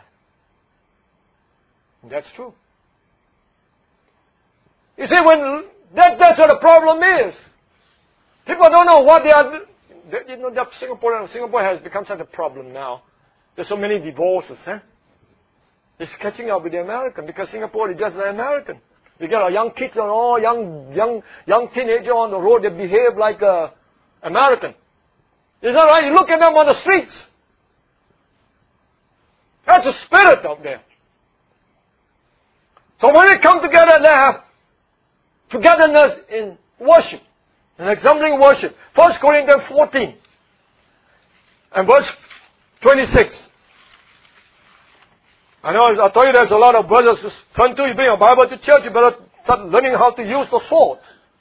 And that's true. You see, that's what the problem is. People don't know what they are. Singapore has become such a problem now. There's so many divorces, It's catching up with the American because Singapore is just like American. We get our young kids and all young teenagers on the road. They behave like American. Is that right? You look at them on the streets. That's a spirit out there. So when we come together, they have togetherness in worship, in exemplary worship. 1 Corinthians 14 and verse 26. I know I told you there's a lot of brothers who turn to. You bring a Bible to church, you better start learning how to use the sword.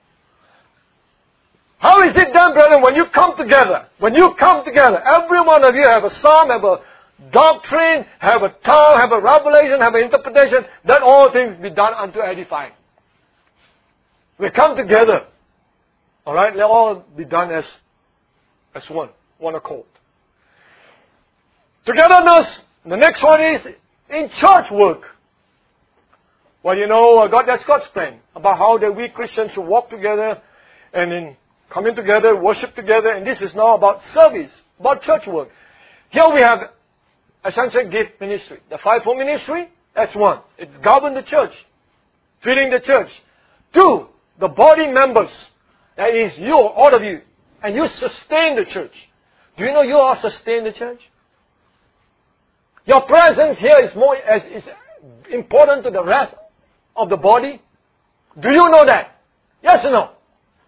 How is it done, brethren, when you come together? When you come together, every one of you have a psalm, have a doctrine, have a tongue, have a revelation, have an interpretation, that all things be done unto edifying. We come together. Alright, let all be done as one accord. Togetherness, the next one is in church work. Well, you know, that's God's plan about how that we Christians should walk together and in coming together, worship together, and this is now about service, about church work. Here we have Essential Gift Ministry. The fivefold ministry, that's one. It's govern the church, feeding the church. 2, the body members. That is you, all of you. And you sustain the church. Do you know you all sustain the church? Your presence here is important to the rest of the body. Do you know that? Yes or no?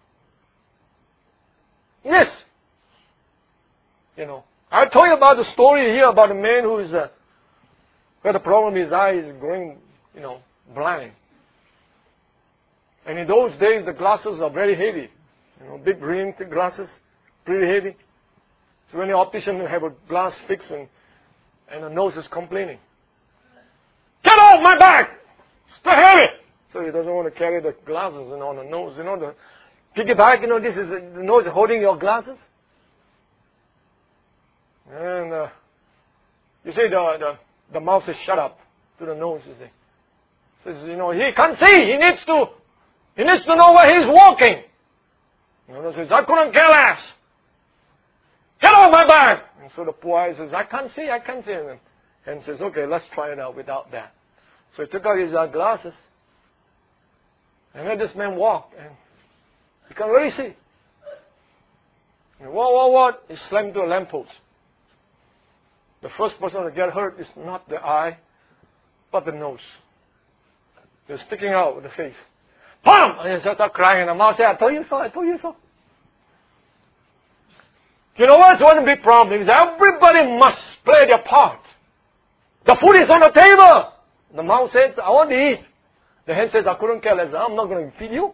Yes. You know, I told you about the story here about a man who is got a problem. His eye is going, blind. And in those days, the glasses are very heavy. Big rimmed glasses, pretty heavy. So when the optician have a glass fixed and the nose is complaining, "Get off my back! It's too heavy!" So he doesn't want to carry the glasses on the nose. The piggyback, this is the nose holding your glasses. And you see the mouth says, "Shut up," to the nose, you see. Says, he can't see. He needs to know where he's walking. The nose says, "I couldn't care less. Get off my back!" And so the poor eye says, I can't see. And says, "Okay, let's try it out without that." So he took out his glasses and let this man walk, and he can't really see. And what? He slammed into a lamppost. The first person to get hurt is not the eye, but the nose. They're sticking out with the face. Pam! And he started crying, and the mouth said, "I told you so, I told you so." You know what's one big problem? Is everybody must play their part. The food is on the table. The mouth says, "I want to eat." The hand says, "I couldn't care less. I'm not going to feed you."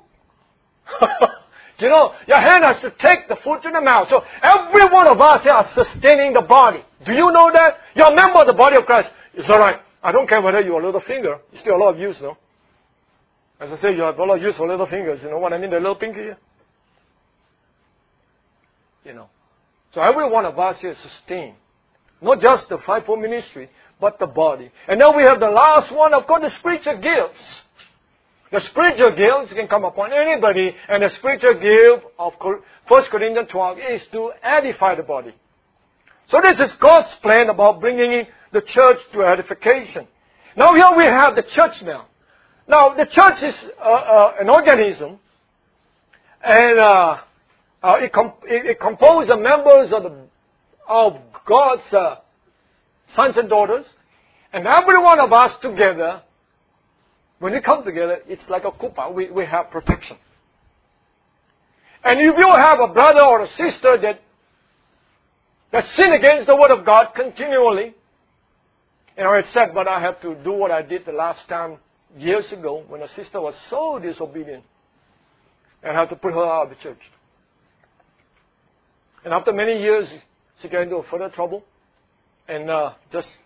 Your hand has to take the food to the mouth. So every one of us here are sustaining the body. Do you know that? You're a member of the body of Christ. It's alright. I don't care whether you're a little finger. It's still a lot of use, no? As I say, you have a lot of use for little fingers. You know what I mean? The little pinky here. So every one of us here is sustained. Not just the fivefold ministry, but the body. And now we have the last one, of course, the spiritual gifts. The spiritual gifts can come upon anybody, and the spiritual gift of 1 Corinthians 12 is to edify the body. So this is God's plan about bringing in the church to edification. Now here we have the church now. Now the church is an organism, and it composed of members of God's sons and daughters, and every one of us together. When we come together, it's like a kupa. We have protection. And if you have a brother or a sister that sin against the Word of God continually, it's sad, but I have to do what I did the last time years ago when a sister was so disobedient. And I had to put her out of the church. And after many years, she got into further trouble. And just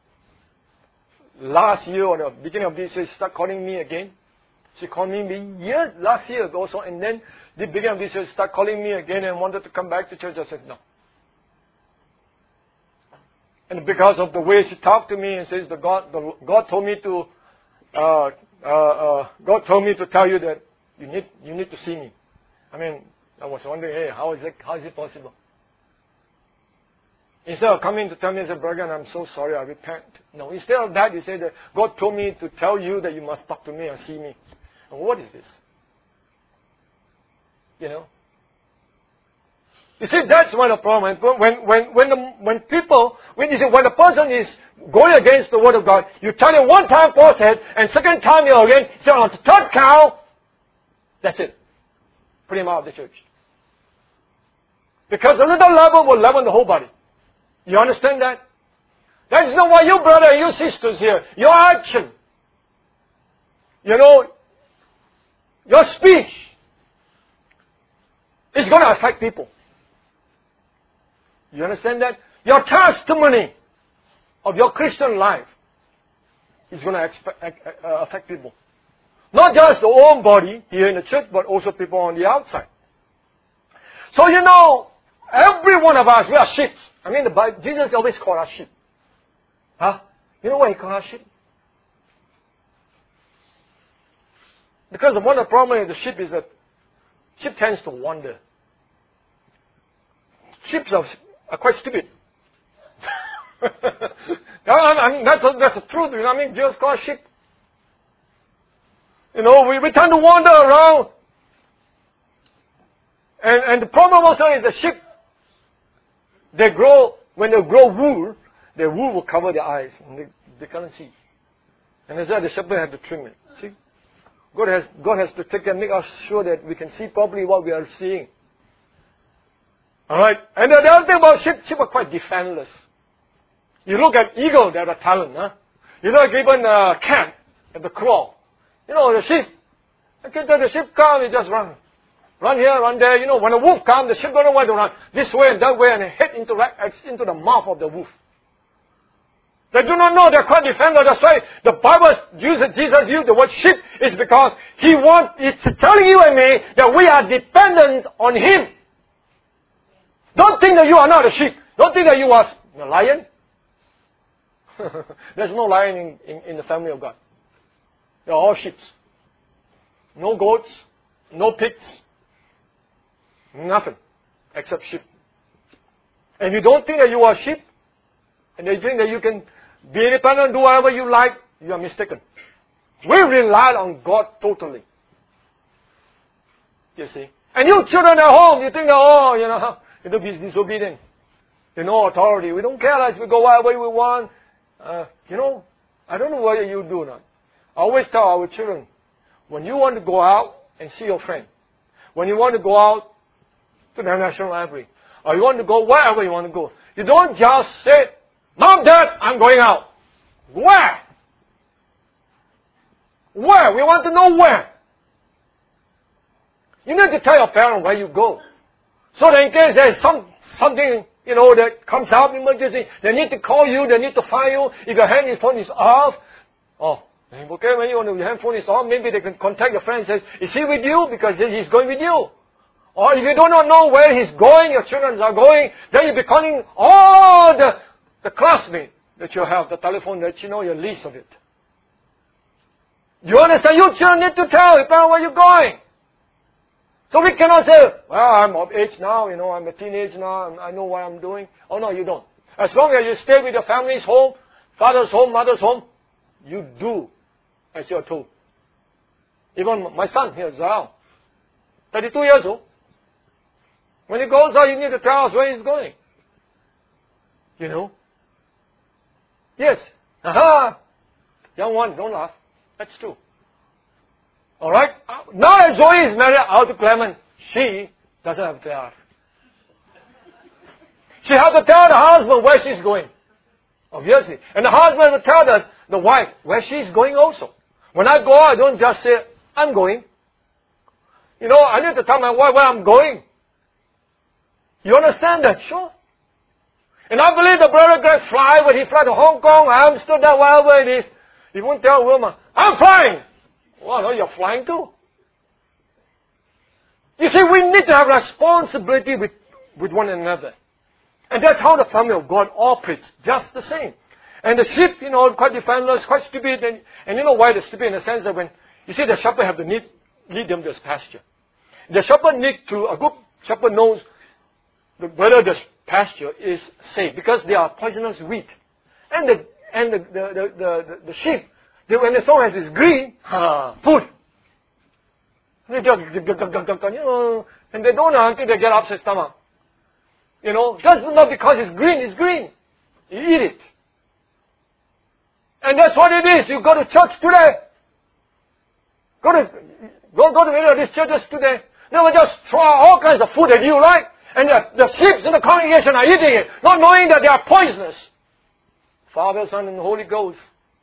last year or the beginning of this year, she started calling me again. She called me last year also, and then the beginning of this year, she started calling me again and wanted to come back to church. I said no. And because of the way she talked to me and says God told me to God told me to tell you that you need to see me. I was wondering, hey, how is it possible? Instead of coming to tell me, say, Brother, I'm so sorry, I repent. No, instead of that, you say that God told me to tell you that you must talk to me and see me. And what is this? You know? You see, that's one of the problem. When the person is going against the Word of God, you tell him one time, Paul said, and second time you again, so on the third count, that's it. Put him out of the church. Because a little leaven will leaven the whole body. You understand that? That is not why you brother and you sisters here, your action, you know, your speech is going to affect people. You understand that? Your testimony of your Christian life is going to affect people. Not just the own body here in the church, but also people on the outside. So you know, every one of us, we are sheep. I mean, Jesus always called us sheep. Huh? You know why He called us sheep? Because one of the problems with the sheep is that sheep tends to wander. Sheep are quite stupid. That's the truth. You know what I mean? Jesus called us sheep. You know, we tend to wander around. And the problem also is the sheep, when they grow wool, their wool will cover their eyes. And they can't see. And that's why the shepherd had to trim it. See? God has to take and make us sure that we can see properly what we are seeing. Alright? And the other thing about sheep are quite defenseless. You look at eagle, they have a talent, huh? You look even a cat at the claw. You know, the sheep. The sheep come, they just run. Run here, run there. You know, when a wolf comes, the sheep don't know where to run. This way and that way, and they head into the mouth of the wolf. They do not know they're quite defenseless. That's why the Bible Jesus used the word sheep is because it's telling you and me that we are dependent on Him. Don't think that you are not a sheep. Don't think that you are a lion. There's no lion in the family of God. They are all sheep. No goats, no pigs, nothing except sheep. And you don't think that you are sheep, and you think that you can be independent, do whatever you like, you are mistaken. We rely on God totally. You see. And you children at home, you think that, it'll be disobedient. No authority. We don't care if we go wherever we want. I don't know whether you do or not. I always tell our children, when you want to go out and see your friend, when you want to go out to the National Library, or you want to go wherever you want to go, you don't just say, Mom, Dad, I'm going out. Where? Where? We want to know where. You need to tell your parents where you go. So that in case there's something, that comes up, emergency, they need to call you, they need to find you. If your handphone is off, okay, when your handphone is off, maybe they can contact your friend and says, is he with you? Because he's going with you. Or if you do not know where he's going, your children are going, then you'll be calling all the classmates that you have, the telephone that you know your list of it. You understand? You children need to tell your parents where you're going. So we cannot say, well, I'm of age now, I'm a teenager now, I know what I'm doing. Oh no, you don't. As long as you stay with your family's home, father's home, mother's home, you do as you're told. Even my son here, Zhao, 32 years old. When he goes out, you need to tell us where he's going. Yes. Aha! Young ones, don't laugh. That's true. Alright? Now that Zoe is married out to Clement, she doesn't have to tell us. She has to tell the husband where she's going. Obviously. And the husband will tell the wife where she's going also. When I go out, I don't just say, I'm going. I need to tell my wife where I'm going. You understand that? Sure. And I believe the brother Greg when he fly to Hong Kong, Amsterdam, wherever it is, he won't tell Wilma, I'm flying. Well, no, you're flying too. You see, we need to have responsibility with one another. And that's how the family of God operates, just the same. And the sheep, quite defenseless, quite stupid. And you know why they're stupid? In the sense that when, you see, the shepherd have to lead them to his pasture. The shepherd a good shepherd knows whether pasture is safe because they are poisonous wheat. And the sheep, when as long as it's green, food. They just, and they don't until they get upset stomach. Just not because it's green. You eat it. And that's what it is. You go to church today. Go to many of these churches today. They will just throw all kinds of food at you, right? And the sheep in the congregation are eating it, not knowing that they are poisonous. Father, Son, and Holy Ghost.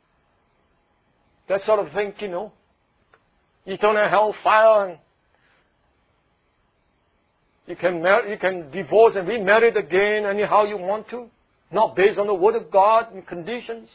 That sort of thing, Eternal hellfire. And you can divorce and remarry again anyhow you want to. Not based on the Word of God and conditions.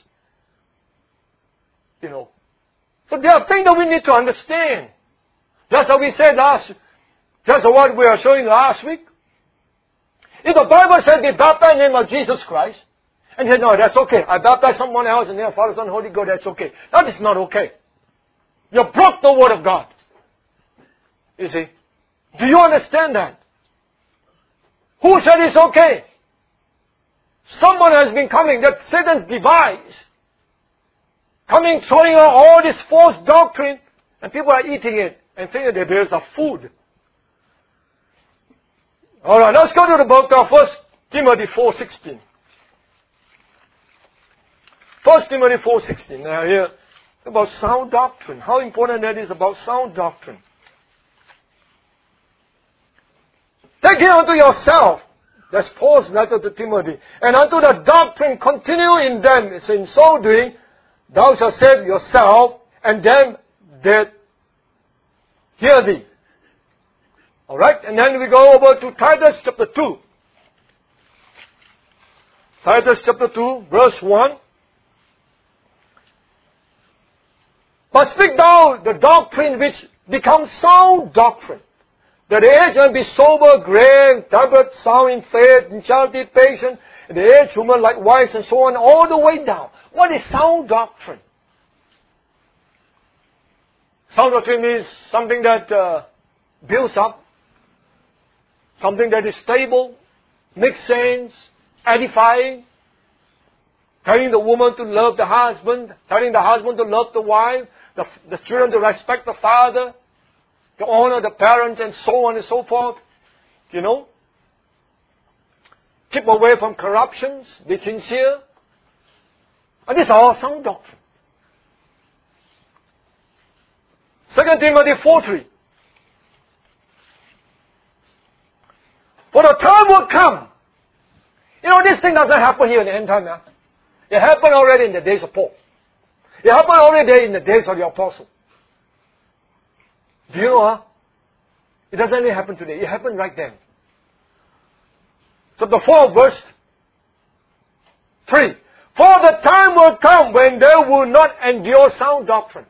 So there are things that we need to understand. That's what we said that's what we are showing last week. If the Bible said they baptize in the name of Jesus Christ, and said, no, that's okay. I baptize someone else in the name of Father, Son, Holy Ghost, that's okay. That is not okay. You broke the Word of God. You see? Do you understand that? Who said it's okay? Someone has been coming, that Satan's device, coming, throwing out all this false doctrine, and people are eating it and thinking that there's a food. Alright, let's go to the book of 1 Timothy 4:16. 1 Timothy 4:16. Now here, about sound doctrine. How important that is about sound doctrine. Take it unto yourself. That's Paul's letter to Timothy. And unto the doctrine continue in them. It's in so doing, thou shalt save yourself and them that hear thee. Alright, and then we go over to Titus chapter 2. Titus chapter 2, verse 1. But speak thou the doctrine which becomes sound doctrine, that the age may be sober, grave, temperate, sound in faith, in charity, patient, and the age human likewise, and so on, all the way down. What is sound doctrine? Sound doctrine means something that builds up, something that is stable, makes sense, edifying, telling the woman to love the husband, telling the husband to love the wife, the children to respect the father, to honor the parents, and so on and so forth. Keep away from corruptions, be sincere. And these are all sound doctrine. 2 Timothy 4:3. For the time will come. This thing doesn't happen here in the end time. It happened already in the days of Paul. It happened already in the days of the apostle. Do you know? It doesn't only happen today. It happened right then. Chapter 4, verse 3. For the time will come when they will not endure sound doctrine.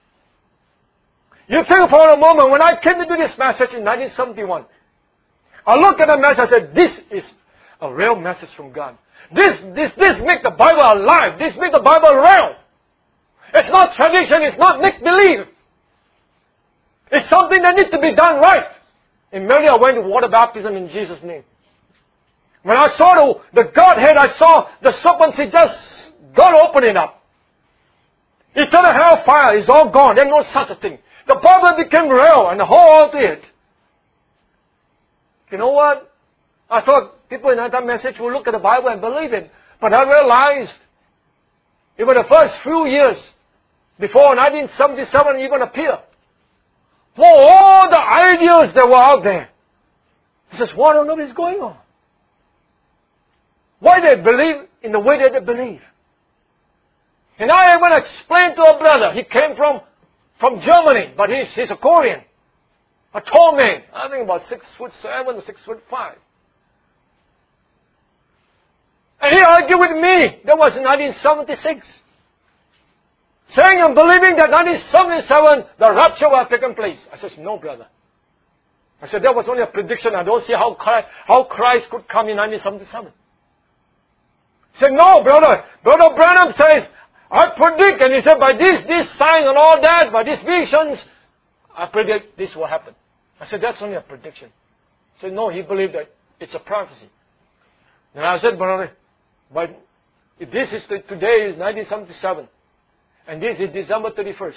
You think for a moment, when I came into this message in 1971, I looked at the message and said, this is a real message from God. This makes the Bible alive. This makes the Bible real. It's not tradition. It's not make-believe. It's something that needs to be done right. In Mary, I went to water baptism in Jesus' name. When I saw the Godhead, I saw the serpent seed just God open it up. Eternal hellfire is all gone. There's no such a thing. The Bible became real and the whole of it. You know what? I thought people in that message would look at the Bible and believe it. But I realized, even the first few years before 1977 even appeared, for all the ideas that were out there, he says, what on earth is going on? Why they believe in the way that they believe? And I even explained to a brother, he came from Germany, but he's a Korean. A tall man, I think about 6'7" or 6'5". And he argued with me. That was in 1976. Saying and believing that 1977, the rapture will have taken place. I said, no, brother. I said, that was only a prediction. I don't see how Christ could come in 1977. He said, no, brother. Brother Branham says, I predict, and he said, by this sign and all that, by these visions, I predict this will happen. I said, that's only a prediction. He said, no, he believed that it's a prophecy. And I said, brother, but if this is today is 1977, and this is December 31st,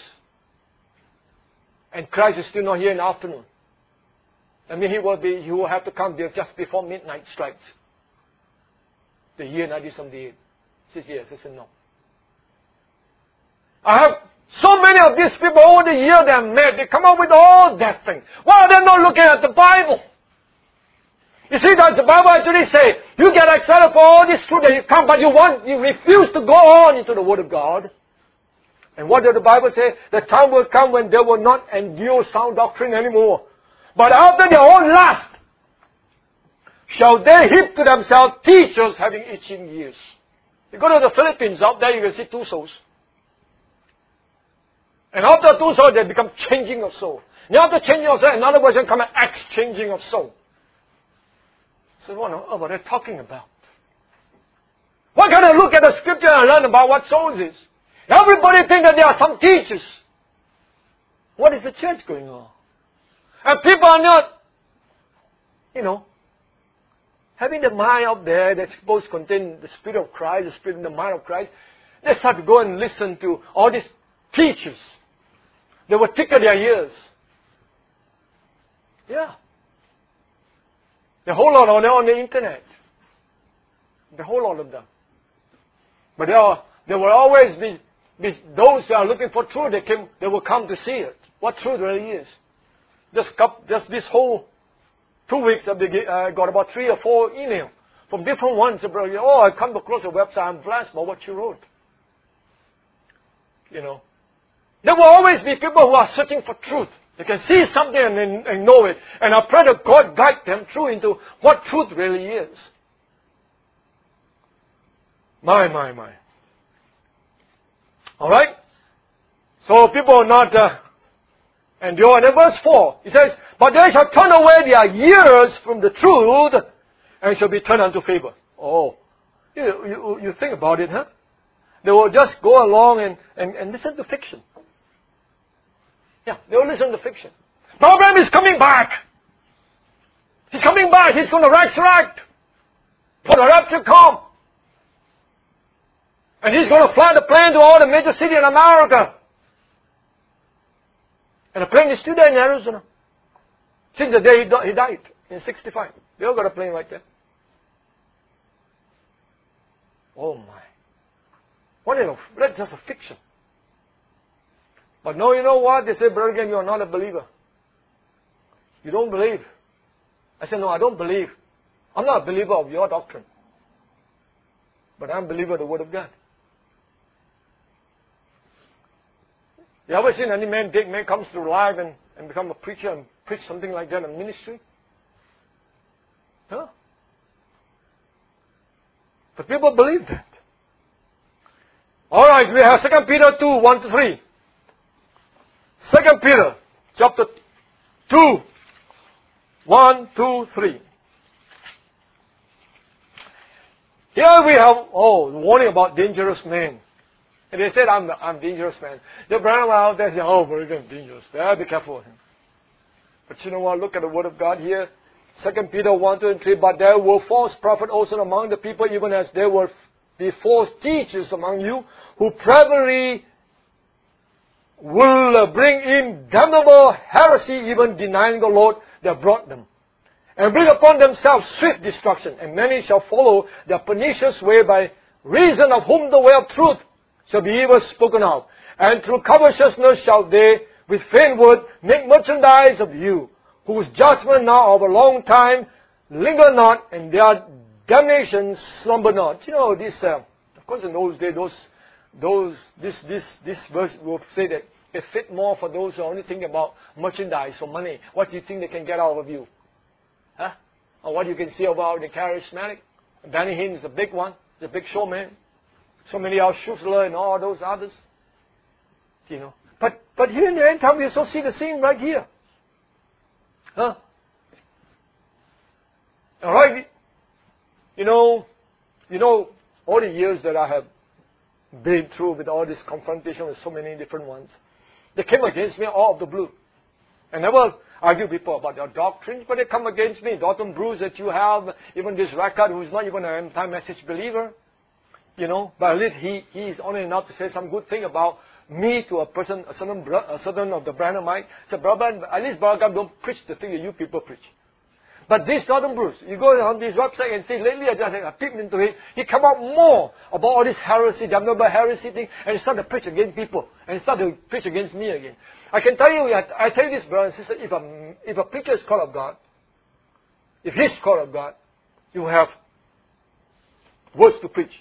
and Christ is still not here in the afternoon, I mean, he will have to come there just before midnight strikes. The year 1978. He says, yes. I said, no. I have so many of these people over the years they have met, they come up with all that thing. Why are they not looking at the Bible? You see, does the Bible actually say, you get excited for all this truth that you come, but you refuse to go on into the Word of God. And what does the Bible say? The time will come when they will not endure sound doctrine anymore. But after their own lust, shall they heap to themselves teachers having itching ears. You go to the Philippines, out there you can see two souls. And after two souls, they become changing of soul. And after changing of soul, another person comes and exchanging of soul. So what are they talking about? Why can't I look at the scripture and learn about what souls is? Everybody thinks that there are some teachers. What is the church going on? And people are not, having the mind up there that's supposed to contain the Spirit of Christ, the Spirit in the mind of Christ. They start to go and listen to all these teachers. They will tickle their ears. Yeah. The whole lot on the internet. The whole lot of them. But there will always be those who are looking for truth. They will come to see it. What truth really is. Just this whole 2 weeks, I got about 3 or 4 emails from different ones. I come across your website. I'm blessed by what you wrote. There will always be people who are searching for truth. They can see something and know it. And I pray that God guide them through into what truth really is. My. Alright? So people are not endure. And in verse 4, he says, but they shall turn away their ears from the truth and shall be turned unto favor. Oh, you think about it, huh? They will just go along and listen to fiction. Yeah, they will listen to fiction. Abraham is coming back. He's coming back. He's going to resurrect. For the rapture to come. And he's going to fly the plane to all the major cities in America. And the plane is still there in Arizona. Since the day he died in 65. They all got a plane right there. Oh my. That's just a fiction. But no, you know what? They say, Brother Glenn, you are not a believer. You don't believe. I said, no, I don't believe. I'm not a believer of your doctrine. But I'm a believer of the Word of God. You ever seen any man comes to life and become a preacher and preach something like that in ministry? Huh? But people believe that. Alright, we have 2 Peter 2, 1-3. 2 Peter chapter 2, 1-3. Here we have, warning about dangerous men. And they said, I'm dangerous man. The brother out there said, very good, dangerous. Be careful of him. But you know what? Look at the word of God here. 2 Peter 1-3. But there were false prophets also among the people, even as there were be false teachers among you, who privately will bring in damnable heresy, even denying the Lord that brought them, and bring upon themselves swift destruction. And many shall follow their pernicious way, by reason of whom the way of truth shall be evil spoken of. And through covetousness shall they, with vain word, make merchandise of you, whose judgment now of a long time linger not, and their damnation slumber not. You know, this, of course in those days, this verse will say that it fit more for those who are only thinking about merchandise or money. What do you think they can get out of you? Huh? Or what you can see about the charismatic? Benny Hinn is the big one, the big showman. So many Al Schussler and all those others. But here in the end time we also see the same right here. Huh? Alright. You know, all the years that I have been through with all this confrontation with so many different ones, they came against me all of the blue. And I argue people about their doctrines, but they come against me. Dalton Bruce that you have, even this Rackard who is not even an end-time message believer. You know, but at least he is only enough to say some good thing about me to a person, a certain of the Branhamite. So, brother, at least Brother don't preach the thing that you people preach. But this Dalton Bruce, you go on his website and see, lately I peeped into it, he come out more about all this heresy, damnable heresy thing, and he started to preach against people, and he started to preach against me again. I can tell you, I tell you this, brother and sister, if a preacher is called of God, if he's called of God, you have words to preach.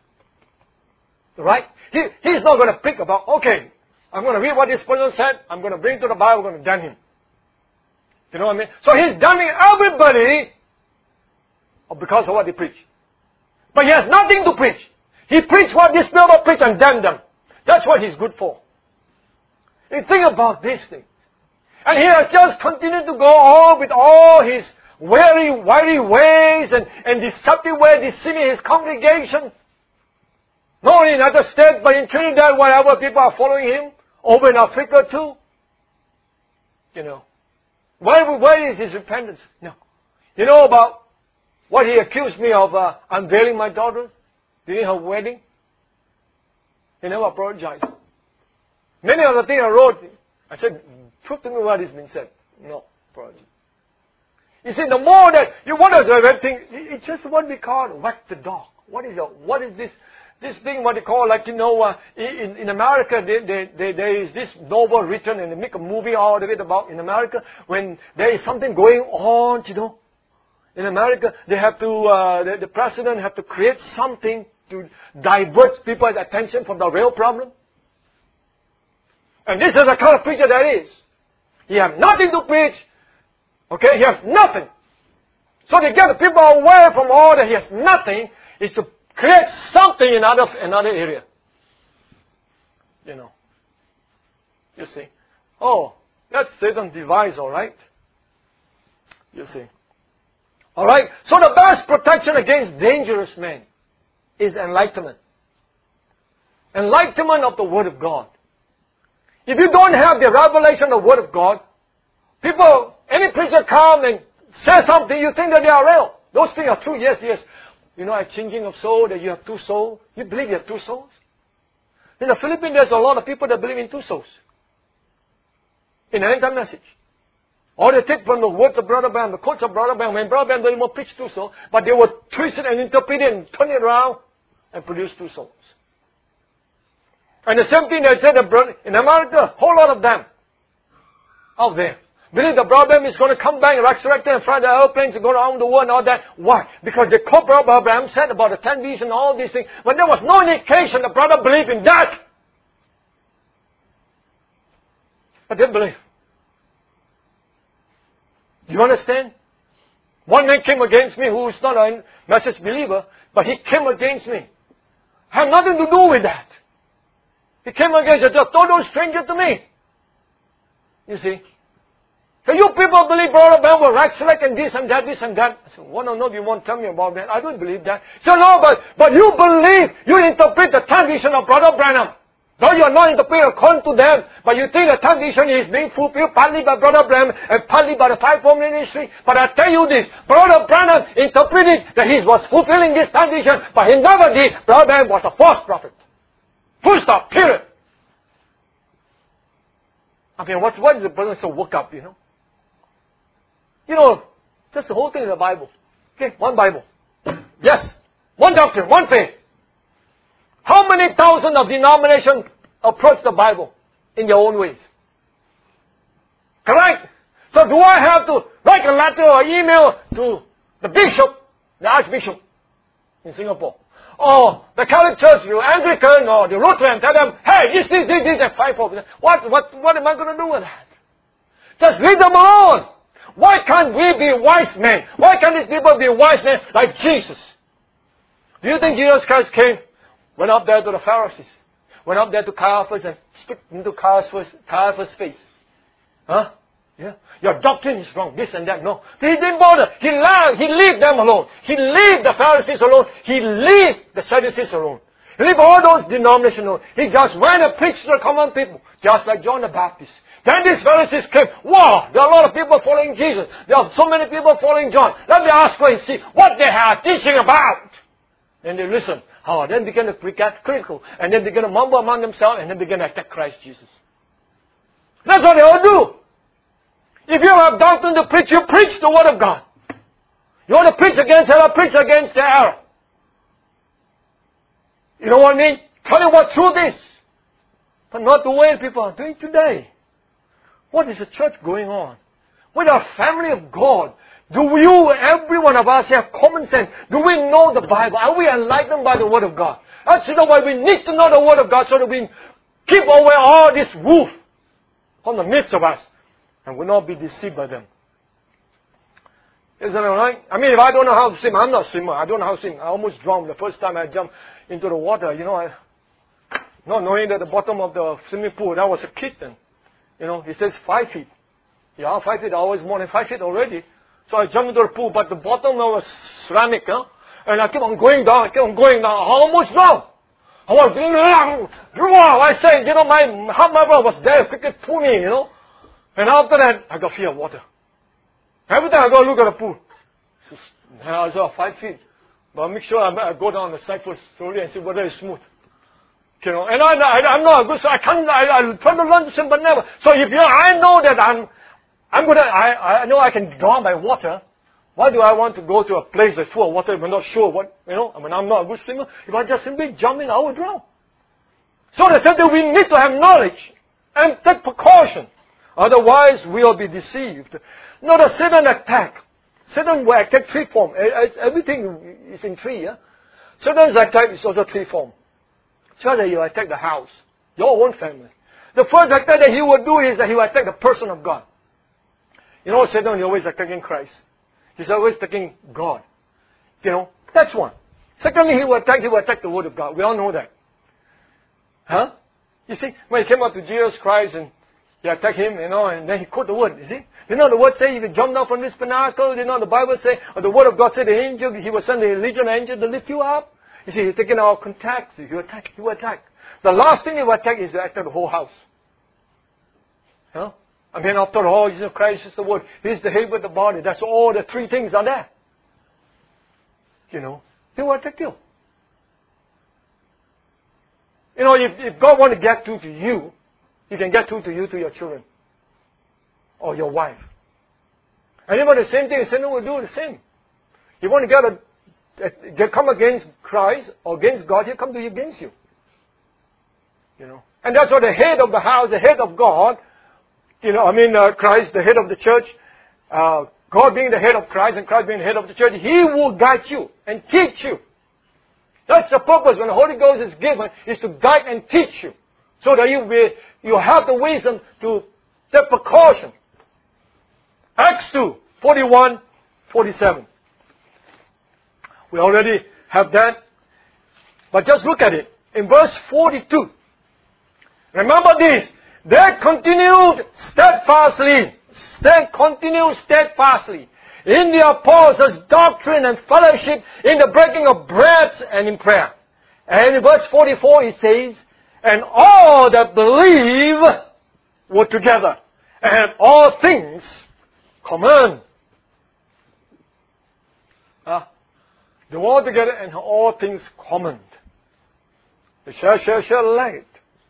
Right? He's not going to pick about, okay, I'm going to read what this person said, I'm going to bring to the Bible, I'm going to damn him. You know what I mean? So he's damning everybody because of what they preach. But he has nothing to preach. He preached what this people preach and damn them. That's what he's good for. You think about these things. And he has just continued to go on with all his wily ways and deceptive ways, deceiving his congregation. Not only in the United States, but in Trinidad, wherever people are following him. Over in Africa too. You know. Where is his repentance? No. You know about what he accused me of unveiling my daughters during her wedding? He never apologized. Many of the things I wrote, I said, prove to me what has been said. No apology. You see, the more that you want us to have everything, it's just what we call whack the dog. What is this? This thing, what they call, like, you know, in America, there is this novel written and they make a movie out of it about, in America, when there is something going on, you know. In America, they have to, the president have to create something to divert people's attention from the real problem. And this is the kind of preacher that is. He has nothing to preach. Okay, he has nothing. So to get the people away from all that he has nothing is to create something in another area. You know. You see. Oh, that's Satan's device, all right. You see. All right. So the best protection against dangerous men is enlightenment. Enlightenment of the Word of God. If you don't have the revelation of the Word of God, people, any preacher come and say something, you think that they are real. Those things are true. Yes, yes. You know, a changing of soul, that you have two souls. You believe you have two souls? In the Philippines, there's a lot of people that believe in two souls. In the end-time message. Or they take from the words of Brother Branham, the quotes of Brother Branham. When Brother Branham doesn't even preach two souls, but they will twist it and interpret it and turn it around and produce two souls. And the same thing they said in America, a whole lot of them out there believe the Brother Branham is going to come back and resurrect and fly the airplanes and go around the world and all that. Why? Because the quote Brother Branham said about the 10 visions and all these things, but there was no indication the brother believed in that. But they believe. Do you understand? One man came against me who is not a message believer, but he came against me. I have nothing to do with that. He came against a total stranger to me. You see? So you people believe Brother Branham will resurrect and this and that, this and that. I said, well, no, you won't tell me about that. I don't believe that. So no, but you believe, you interpret the 10 vision of Brother Branham. Though you are not interpreting according to them, but you think the 10 vision is being fulfilled partly by Brother Branham and partly by the fivefold ministry. But I tell you this, Brother Branham interpreted that he was fulfilling this 10 vision, but he never did. Brother Branham was a false prophet. Full stop, period. I mean, what is the person so work up, you know? You know, just the whole thing in the Bible. Okay, one Bible. Yes, one doctrine, one faith. How many thousands of denominations approach the Bible in their own ways? Correct? So do I have to write a letter or email to the bishop, the archbishop in Singapore? Or the Catholic Church, the Anglican or the Lutheran, tell them, hey, this, and 5-4. What am I going to do with that? Just leave them alone. Why can't we be wise men? Why can't these people be wise men like Jesus? Do you think Jesus Christ went up there to the Pharisees, went up there to Caiaphas and spit into Caiaphas' face? Huh? Yeah. Your doctrine is wrong, this and that. No. He didn't bother. He left them alone. He left the Pharisees alone. He left the Sadducees alone. He left all those denominations alone. He just went and preached to the common people, just like John the Baptist. Then these Pharisees came, wow, there are a lot of people following Jesus. There are so many people following John. Let me ask you and see what they are teaching about. And they listen. Oh, then begin to get critical. And then begin to mumble among themselves and then begin to attack Christ Jesus. That's what they all do. If you have doctrine to preach, you preach the Word of God. You want to preach against error, preach against the error. You know what I mean? Tell you what truth is. But not the way people are doing today. What is the church going on? With our family of God, do you, every one of us, have common sense? Do we know the Bible? Are we enlightened by the Word of God? That's why we need to know the Word of God so that we keep away all this woof from the midst of us and will not be deceived by them. Isn't it right? I mean, if I don't know how to swim, I'm not a swimmer. I don't know how to swim. I almost drowned the first time I jumped into the water. Not knowing that the bottom of the swimming pool, that was a kid then. He says 5 feet. Yeah, 5 feet, I was more than 5 feet already. So I jumped into the pool, but the bottom was ceramic, and I keep on going down, I almost drowned. I say, my half my brother was there, quickly pull me, And after that, I got fear of water. Every time I go look at the pool, I saw 5 feet. But I make sure I go down the side first slowly and see whether it's smooth. And I'm not good, so I try to learn to swim, but never. So if I know that I know I can drown by water, why do I want to go to a place that's full of water if I'm not sure what, I'm not a good swimmer? If I just simply jump in, I will drown. So they said that we need to have knowledge and take precaution. Otherwise, we'll be deceived. The Satan attack. Satan will attack three forms. Everything is in three, yeah? Satan's attack is also three forms. So that he will attack the house, your own family. The first attack that he will do is that he will attack the person of God. Satan is always attacking Christ. He's always attacking God. That's one. Secondly, he will attack the Word of God. We all know that. Huh? You see, when he came up to Jesus Christ and he attacked him, and then he quote the Word, you see? The Word say, if you jump down from this pinnacle, the Bible say, or the Word of God say, the angel, he will send the legion of angels to lift you up. You see, he's taking our contacts. He will attack. The last thing he will attack is to attack the whole house. After all, Christ is the Word. He's the head with the body. That's all the three things are there. He will attack you. If God wants to get through to you, He can get through to you, to your children. Or your wife. And even the same thing, Satan will do the same. You want to come against Christ or against God, he'll come to you against you. And that's why the head of the house, the head of God, Christ, the head of the church, God being the head of Christ and Christ being the head of the church, He will guide you and teach you. That's the purpose when the Holy Ghost is given, is to guide and teach you. So that you have the wisdom to take precaution. Acts 2, 41, 47. We already have that. But just look at it. In verse 42. Remember this. They continued steadfastly in the apostles' doctrine and fellowship, in the breaking of bread and in prayer. And in verse 44 it says, and all that believe were together, and all things common. They were all together and all things common. They share light.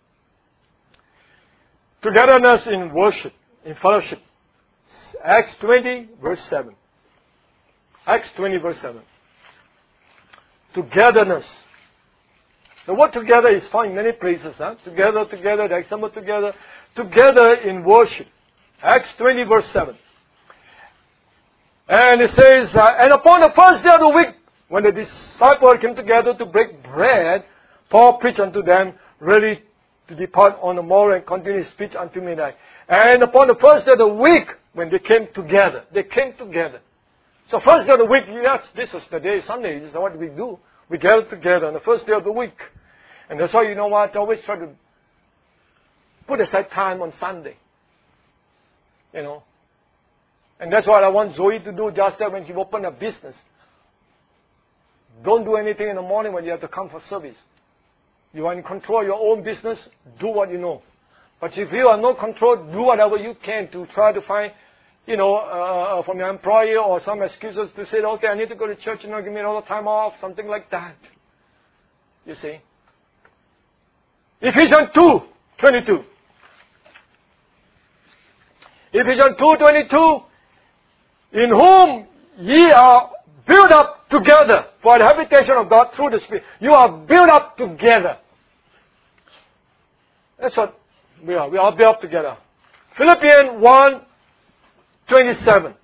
Togetherness in worship, in fellowship. Acts 20, verse 7. Acts 20, verse 7. Togetherness. The word together is found in many places. Together, the example together. Together in worship. Acts 20, verse 7. And it says, and upon the first day of the week, when the disciples came together to break bread, Paul preached unto them, ready to depart on the morrow and continue his speech until midnight. And upon the first day of the week, when they came together. So first day of the week, this is the day, Sunday, this is what we do. We gather together on the first day of the week. And that's why, I always try to put aside time on Sunday. And that's what I want Zoe to do just that when she opened a business. Don't do anything in the morning when you have to come for service. You want to control your own business, do what you know. But if you have no control, do whatever you can to try to find, from your employer or some excuses to say, okay, I need to go to church, give me all the time off, something like that. You see? Ephesians 2:22. Ephesians 2:22. In whom ye are built up together for the habitation of God through the Spirit. You are built up together. That's what we are. We are built up together. Philippians 1:27.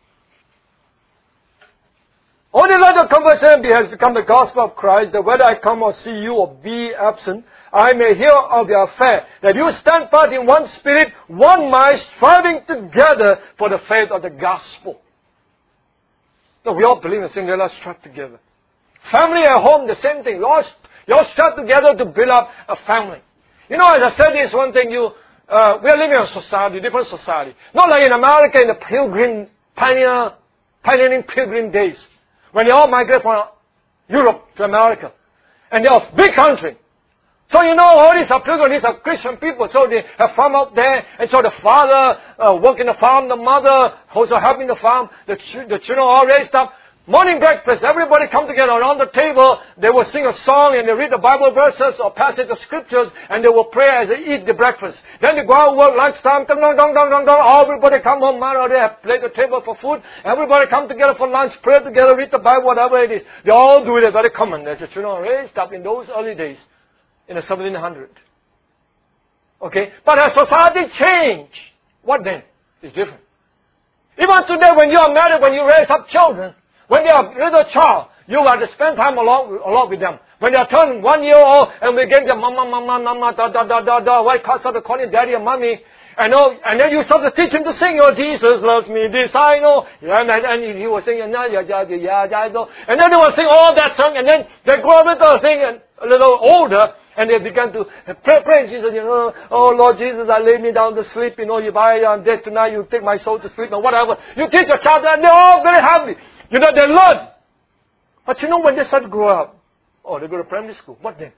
Only let the conversation has become the gospel of Christ, that whether I come or see you or be absent, I may hear of your affair, that you stand fast in one spirit, one mind, striving together for the faith of the gospel. No, we all believe in the same way. Let's strive together. Family at home, the same thing. You all strive together to build up a family. As I said this one thing, we are living in a society, different society. Not like in America in the pioneering pilgrim days, when they all migrate from Europe to America. And they are a big country. So all these are pilgrims, these are Christian people. So they have farm out there. And so the father work in the farm, the mother also helping the farm. The children all raised up. Morning breakfast, everybody come together around the table. They will sing a song and they read the Bible verses or passage of scriptures and they will pray as they eat the breakfast. Then they go out work lunchtime. Everybody come home. They have laid the table for food. Everybody come together for lunch, pray together, read the Bible, whatever it is. They all do it very common. The children are raised up in those early days in the 1700s. Okay? But as society changed, what then? It's different. Even today when you are married, when you raise up children, when they are a little child, you have to spend time along with them. When they are turned 1 year old and we get them mama, why can't start calling daddy and mommy? And then you start to teach him to sing, Jesus loves me, this I know. And he was singing, yeah, I know. And then they will sing all that song, and then they grow a little thing and a little older, and they began to pray Jesus, oh Lord Jesus, I lay me down to sleep, if I'm dead tonight, you take my soul to sleep, or whatever. You teach your child, and they're all very happy. They learn. But when they start to grow up, they go to primary school, what then?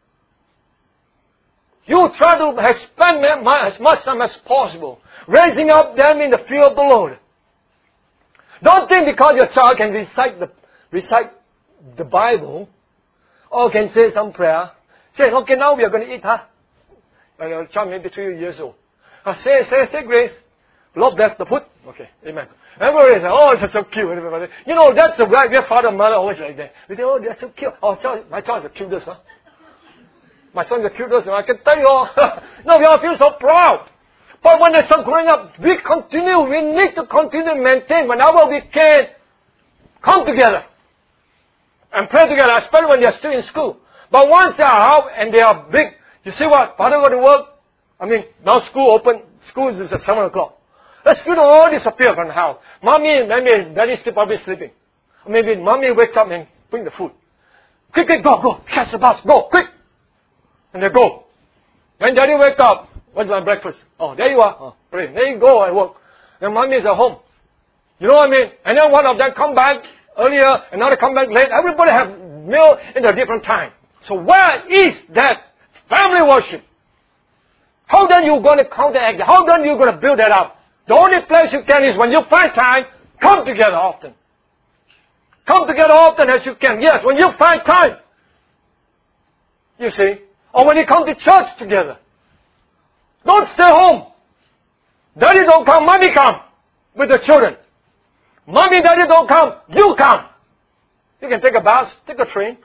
You try to spend as much time as possible raising up them in the fear of the Lord. Don't think because your child can recite the Bible or can say some prayer. Say, okay, now we are going to eat, huh? And your child may be 3 years old. Say grace. Lord bless the food. Okay, amen. Everybody say, oh, that's so cute. That's the right. Your father and mother always like that. We say, oh, that's so cute. Oh, my child is the cutest, huh? My son is the cutest, I can tell you all. No, we all feel so proud. But when they start growing up, we need to continue to maintain whenever we can. Come together and pray together, especially when they are still in school. But once they are out and they are big, you see what? Father go to work. Now school open. School is at 7 o'clock. The students all disappear from the house. Mommy and daddy still probably sleeping. Or maybe mommy wakes up and bring the food. Quick, go. Catch the bus, go, quick. And they go. When daddy wake up, what's my breakfast? Oh, there you are. Pray. There you go and work. Then mommy is at home. You know what I mean? And then one of them come back earlier, another come back late. Everybody have meal in a different time. So where is that family worship? How then you going to counteract that? How then you going to build that up? The only place you can is when you find time, come together often. Come together often as you can. Yes, when you find time. You see? Or when you come to church together. Don't stay home. Daddy don't come, mommy come with the children. Mommy, daddy don't come, you come. You can take a bus, take a train.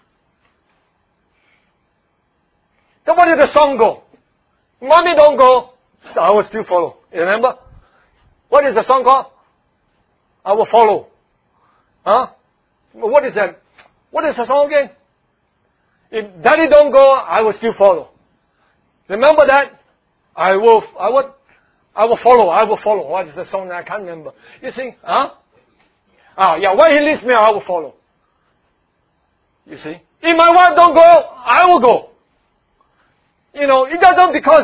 Then what did the song go? Mommy don't go, I will still follow. You remember? What is the song called? I will follow. Huh? What is that? What is the song again? If daddy don't go, I will still follow. Remember that? I will follow. I will follow. What is the song? I can't remember. You see? Huh? Yeah, when he leads me, I will follow. You see? If my wife don't go, I will go. It doesn't because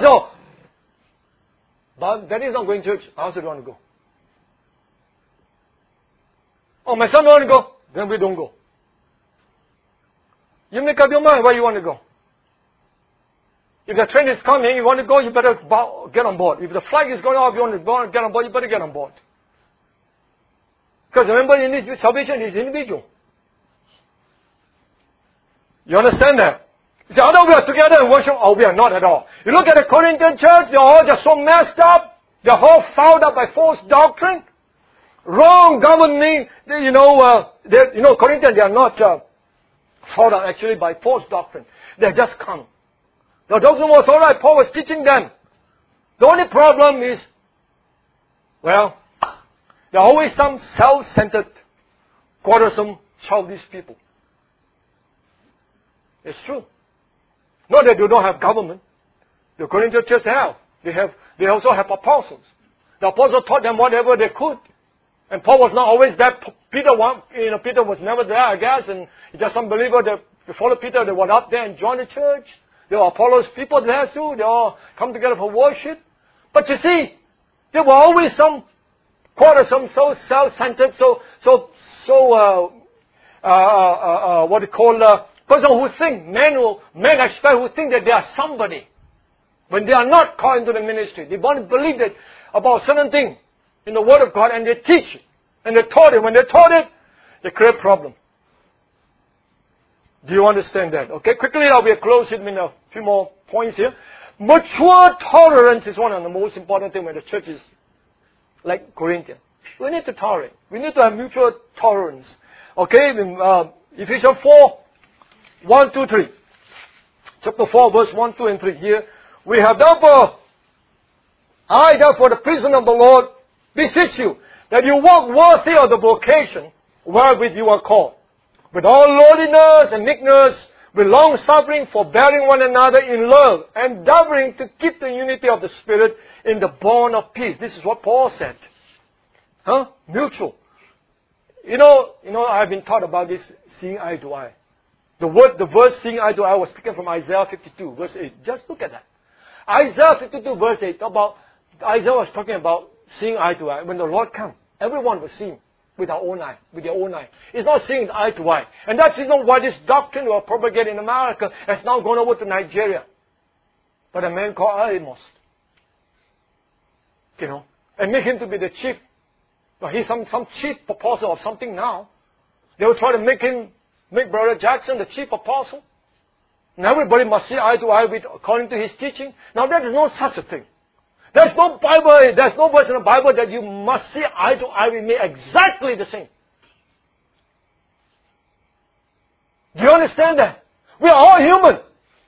but daddy is not going to church. I also don't want to go. Oh, my son don't want to go. Then we don't go. You make up your mind where you want to go. If the train is coming, you want to go, you better get on board. If the flag is going off, you want to get on board, you better get on board. Because remember, salvation is individual. You understand that? You say, either we are together and worship, or we are not at all. You look at the Corinthian church, they're all just so messed up. They're all fouled up by false doctrine. Wrong governing, Corinthians, they are not fouled up actually by false doctrine. They're just carnal. The doctrine was alright, Paul was teaching them. The only problem is, well, there are always some self-centered, quarrelsome, childish people. It's true. Not that they don't have government. The Corinthian church have. They also have apostles. The apostles taught them whatever they could. And Paul was not always there. Peter was never there, I guess, and just some believer that followed Peter, they went up there and joined the church. There were Apollos people there too. They all come together for worship. But you see, there were always some quarrelsome, so self-centered, what they call person who think, men especially who think that they are somebody. When they are not called into the ministry. They want to believe that about certain thing in the Word of God and they teach it. And they taught it. When they taught it, they create problem. Do you understand that? Okay, quickly now we'll close it with a few more points here. Mature tolerance is one of the most important things when the church is like Corinthian. We need to tolerate. We need to have mutual tolerance. Okay, in Ephesians 4, 1, 2, 3. Chapter 4, verse 1, 2, and 3 here. We have therefore, I therefore the prisoner of the Lord, beseech you, that you walk worthy of the vocation wherewith you are called, with all lowliness and meekness, with long suffering, forbearing one another in love, endeavoring to keep the unity of the Spirit in the bond of peace. This is what Paul said. Mutual. You know, I've been taught about this seeing eye to eye. The verse seeing eye to eye was taken from Isaiah 52, verse 8. Just look at that. Isaiah 52, verse 8, Isaiah was talking about seeing eye to eye. When the Lord comes, everyone will see him with their own eye. It's not seeing eye to eye. And that's the reason why this doctrine will propagate in America has now gone over to Nigeria. But a man called Amos, and make him to be the chief. Well, he's some chief apostle of something now. They will try to make Brother Jackson the chief apostle. And everybody must see eye to eye according to his teaching. Now there is no such a thing. There's no verse in the Bible that you must see eye to eye with me exactly the same. Do you understand that? We are all human.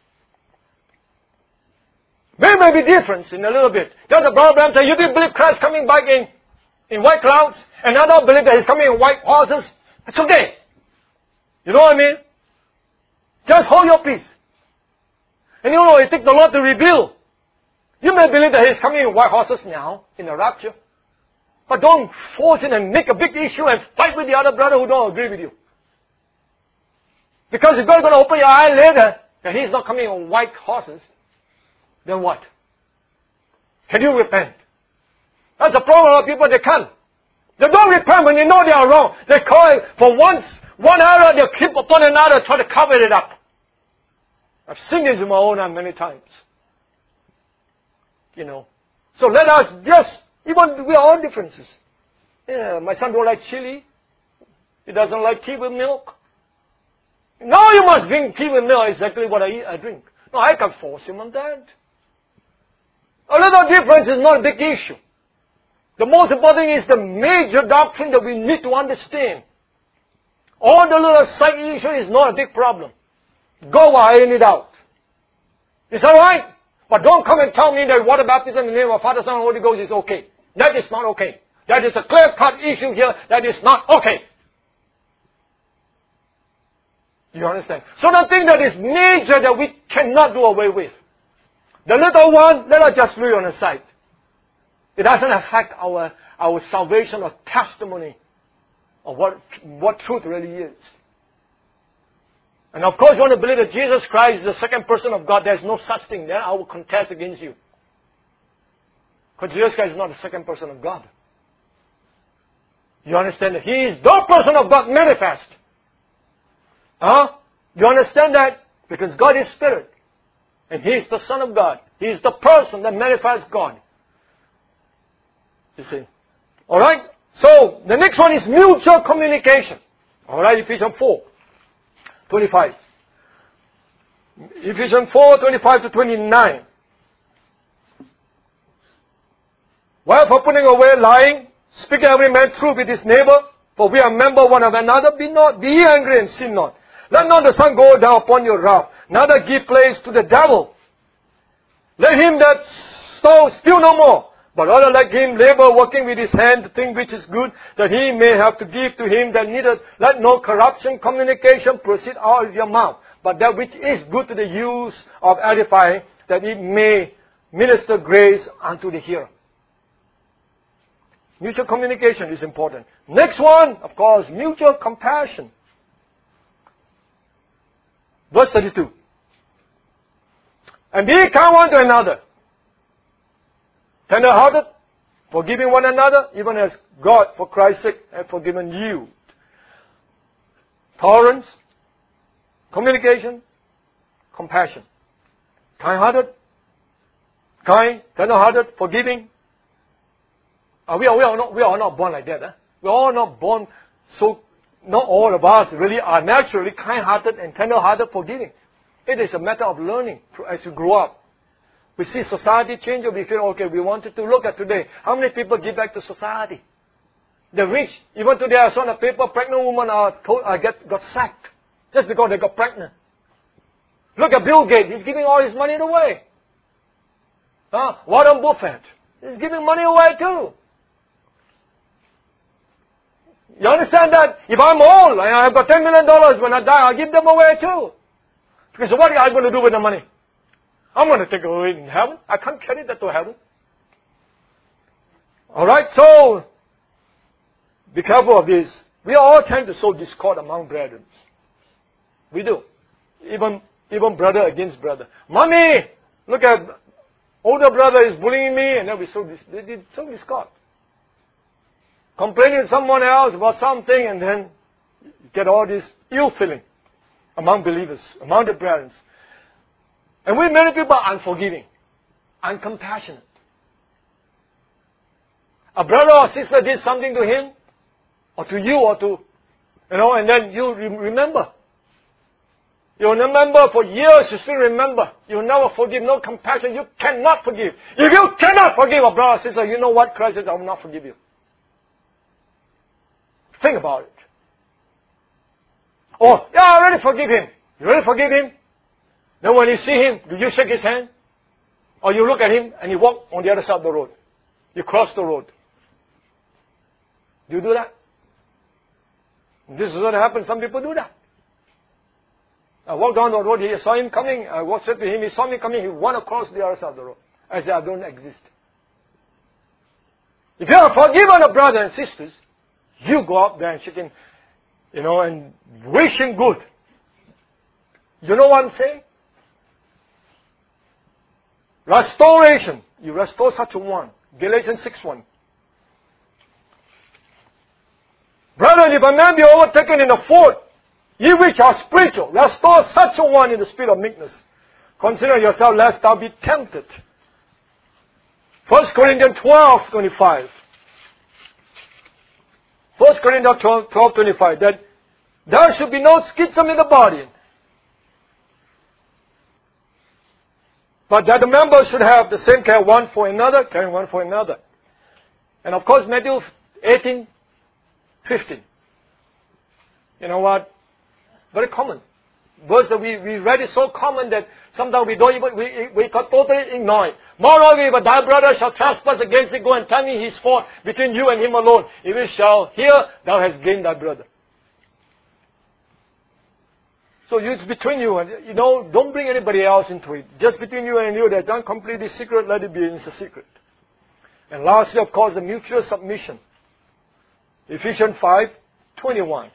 There may be difference in a little bit. Just the brother Branham said, you didn't believe Christ coming back in white clouds, and I don't believe that He's coming in white horses. It's okay. You know what I mean? Just hold your peace. And it takes the Lord to reveal. You may believe that He's coming in white horses now, in the rapture. But don't force it and make a big issue and fight with the other brother who don't agree with you. Because if God's going to open your eye later that He's not coming on white horses, then what? Can you repent? That's the problem of people, they can't. They don't repent when they know they are wrong. They call it for one error, they'll keep upon another, try to cover it up. I've seen this in my own eye many times. So let us just, even we are all differences. Yeah, my son don't like chili. He doesn't like tea with milk. No, you must drink tea with milk, exactly what I drink. No, I can't force him on that. A little difference is not a big issue. The most important thing is the major doctrine that we need to understand. All the little side issue is not a big problem. Go iron it out. Is that right? But don't come and tell me that water baptism in the name of Father, Son, and Holy Ghost is okay. That is not okay. That is a clear-cut issue here. That is not okay. Do you understand? So the thing that is major that we cannot do away with. The little one, let us just leave on the side. It doesn't affect our salvation or testimony of what truth really is. And of course, you want to believe that Jesus Christ is the second person of God. There's no such thing. Then I will contest against you. Because Jesus Christ is not the second person of God. You understand that? He is the person of God manifest. You understand that? Because God is Spirit. And He is the Son of God. He is the person that manifests God. You see. Alright? So, the next one is mutual communication. Alright, Ephesians 4:25. Ephesians 4:25 to 29. Wherefore, putting away lying, speaking every man truth with his neighbor, for we are members one of another, be ye angry and sin not. Let not the sun go down upon your wrath, neither give place to the devil. Let him that steal no more, but rather let him labor, working with his hand the thing which is good, that he may have to give to him that needeth. Let no corruption, communication proceed out of your mouth, but that which is good to the use of edifying, that it may minister grace unto the hearer. Mutual communication is important. Next one, of course, mutual compassion. Verse 32. And be kind one to another, tender-hearted, forgiving one another, even as God, for Christ's sake, hath forgiven you. Tolerance, communication, compassion. Kind-hearted, kind, tender-hearted, forgiving. We are not born like that. We are all not born so. Not all of us really are naturally kind-hearted and tender-hearted, forgiving. It is a matter of learning as you grow up. We see society change, and we feel, okay, we wanted to look at today. How many people give back to society? The rich, even today I saw in a paper, pregnant women got sacked just because they got pregnant. Look at Bill Gates, he's giving all his money away. Warren Buffett, he's giving money away too. You understand that? If I'm old and I've got $10 million when I die, I'll give them away too. Because what am I going to do with the money? I'm going to take it away in heaven. I can't carry that to heaven. Alright, so be careful of this. We all tend to sow discord among brethren. We do. Even brother against brother. Mommy, look at older brother is bullying me, and then we sow discord. Complaining to someone else about something, and then you get all this ill feeling among believers, among the brethren. And many people are unforgiving, uncompassionate. A brother or sister did something to him, or to you, or to, and then you remember. You'll remember for years, you still remember. You'll never forgive, no compassion. You cannot forgive. If you cannot forgive a brother or sister, you know what? Christ says, I will not forgive you. Think about it. Oh, yeah, I already forgive him. You really forgive him? Then when you see him, do you shake his hand? Or you look at him and you walk on the other side of the road? You cross the road. Do you do that? This is what happens. Some people do that. I walked down the road, he saw him coming. I said to him, he saw me coming, he went across the other side of the road. I said, I don't exist. If you are forgiven of brothers and sisters, you go up there and shake him, and wish him good. You know what I'm saying? Restoration. You restore such a one. Galatians 6:1. Brethren, if a man be overtaken in a fault, ye which are spiritual, restore such a one in the spirit of meekness. Consider yourself lest thou be tempted. 1 Corinthians 12:25. 1 Corinthians 12:25, that there should be no schism in the body, but that the members should have the same care one for another, caring one for another. And of course, Matthew 18:15. You know what? Very common. Verse that we read is so common that sometimes we don't even, we can totally ignore it. Moreover, if thy brother shall trespass against thee, go and tell me his fault between you and him alone. If he shall hear, thou hast gained thy brother. So it's between you, and don't bring anybody else into it. Just between you and you, that's done completely secret, let it be in the secret. And lastly, of course, the mutual submission. Ephesians 5:21.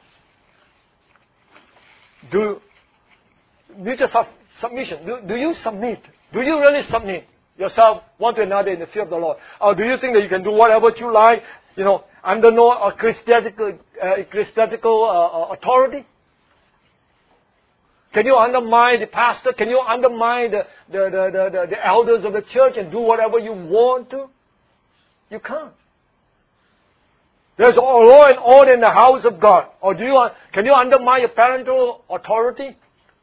Mutual submission. Do you submit? Do you really submit yourself one to another in the fear of the Lord? Or do you think that you can do whatever you like, under no ecclesiastical authority? Can you undermine the pastor? Can you undermine the elders of the church and do whatever you want to? You can't. There's a law and order in the house of God. Or can you undermine your parental authority?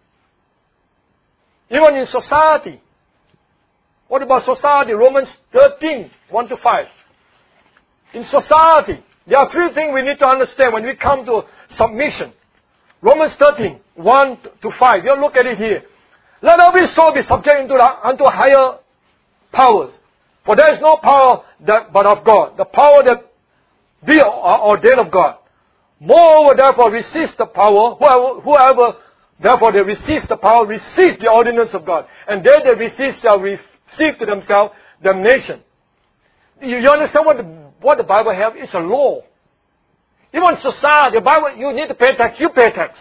Even in society. What about society? Romans 13, 1-5. In society, there are three things we need to understand when we come to submission. Romans 13, 1-5. You look at it here. Let every soul be subject unto higher powers. For there is no power but of God. The power that be ordained of God. Moreover, therefore, resist the power. Whoever therefore they resist the power, resist the ordinance of God. And they that resist shall receive to themselves damnation. You understand what the Bible has? It's a law. Even society, the Bible, you need to pay tax, you pay tax.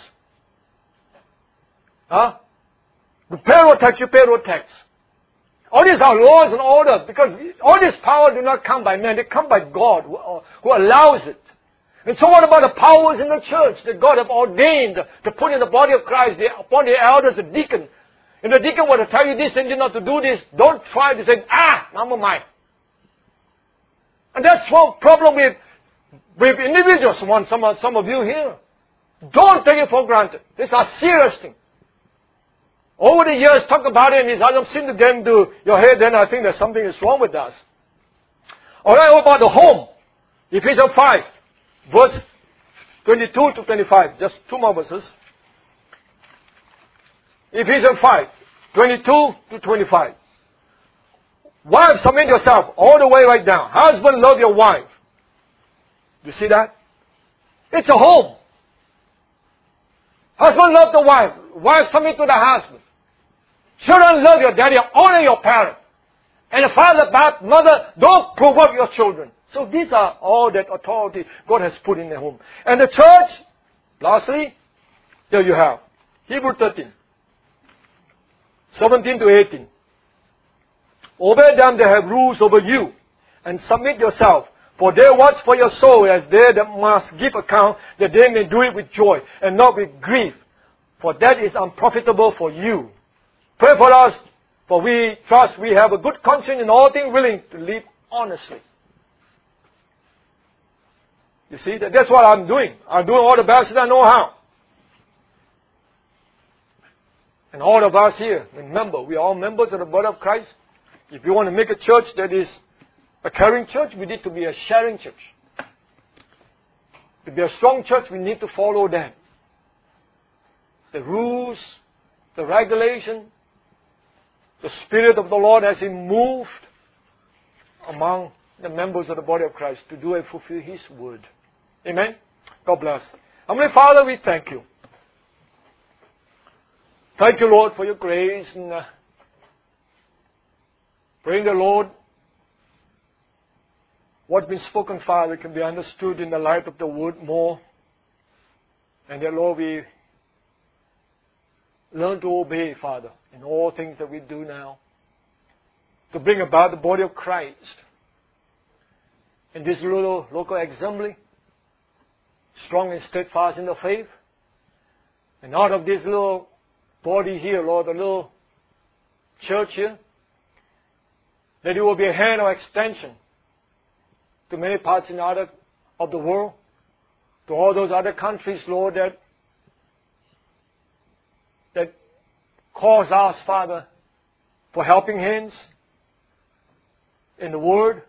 Huh? You pay road tax, you pay road tax. All these are laws and order because all this power do not come by man, they come by God who allows it. And so what about the powers in the church that God have ordained to put in the body of Christ, upon the elders, the deacon? And the deacon will tell you this and you not to do this. Don't try to say, never mind. And that's one problem with individuals, some of you here. Don't take it for granted. These are serious things. Over the years, talk about it and it doesn't seem to get into your head, then I think that something is wrong with us. Alright, what about the home? Ephesians 5, verse 22-25. Just two more verses. Ephesians 5, 22-25. Wives, submit yourself all the way right down. Husband, love your wife. You see that? It's a home. Husband, love the wife. Wife, submit to the husband. Children, love your daddy. Honor your parent. And the father, mother, don't provoke your children. So these are all that authority God has put in the home. And the church, lastly, there you have. Hebrews 13, 17-18. Obey them that have rules over you, and submit yourself. For they watch for your soul as they that must give account, that they may do it with joy, and not with grief. For that is unprofitable for you. Pray for us, for we trust we have a good conscience in all things, willing to live honestly. You see, that's what I'm doing. I'm doing all the best that I know how. And all of us here, remember, we are all members of the body of Christ. If you want to make a church that is a caring church, we need to be a sharing church. To be a strong church, we need to follow them. The rules, the regulation, the Spirit of the Lord as He moved among the members of the body of Christ to do and fulfill His word. Amen? God bless. Heavenly Father, we thank you. Thank you, Lord, for your grace. And praying the Lord, what's been spoken, Father, can be understood in the light of the word more. And that, Lord, we learn to obey, Father, in all things that we do now, to bring about the body of Christ in this little local assembly, strong and steadfast in the faith. And out of this little body here, Lord, the little church here, that it will be a hand of extension to many parts of the world, to all those other countries, Lord, that calls us, Father, for helping hands in the Word,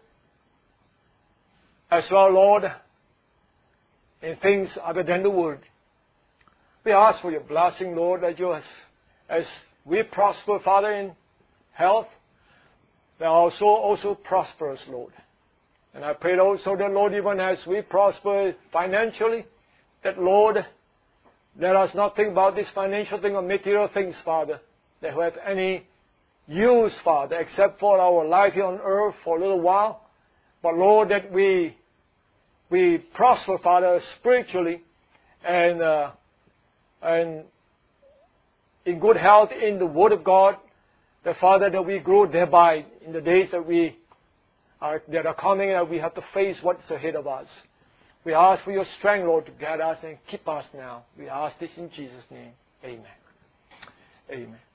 as well, Lord, in things other than the Word. We ask for your blessing, Lord, that you, as we prosper, Father, in health, that also prosper us, Lord. And I pray also that, Lord, even as we prosper financially, that, Lord, let us not think about this financial thing or material things, Father, that have any use, Father, except for our life here on earth for a little while. But, Lord, that we prosper, Father, spiritually and in good health in the Word of God, that, Father, that we grow thereby in the days that are coming and we have to face what's ahead of us. We ask for your strength, Lord, to guide us and keep us now. We ask this in Jesus' name. Amen. Amen.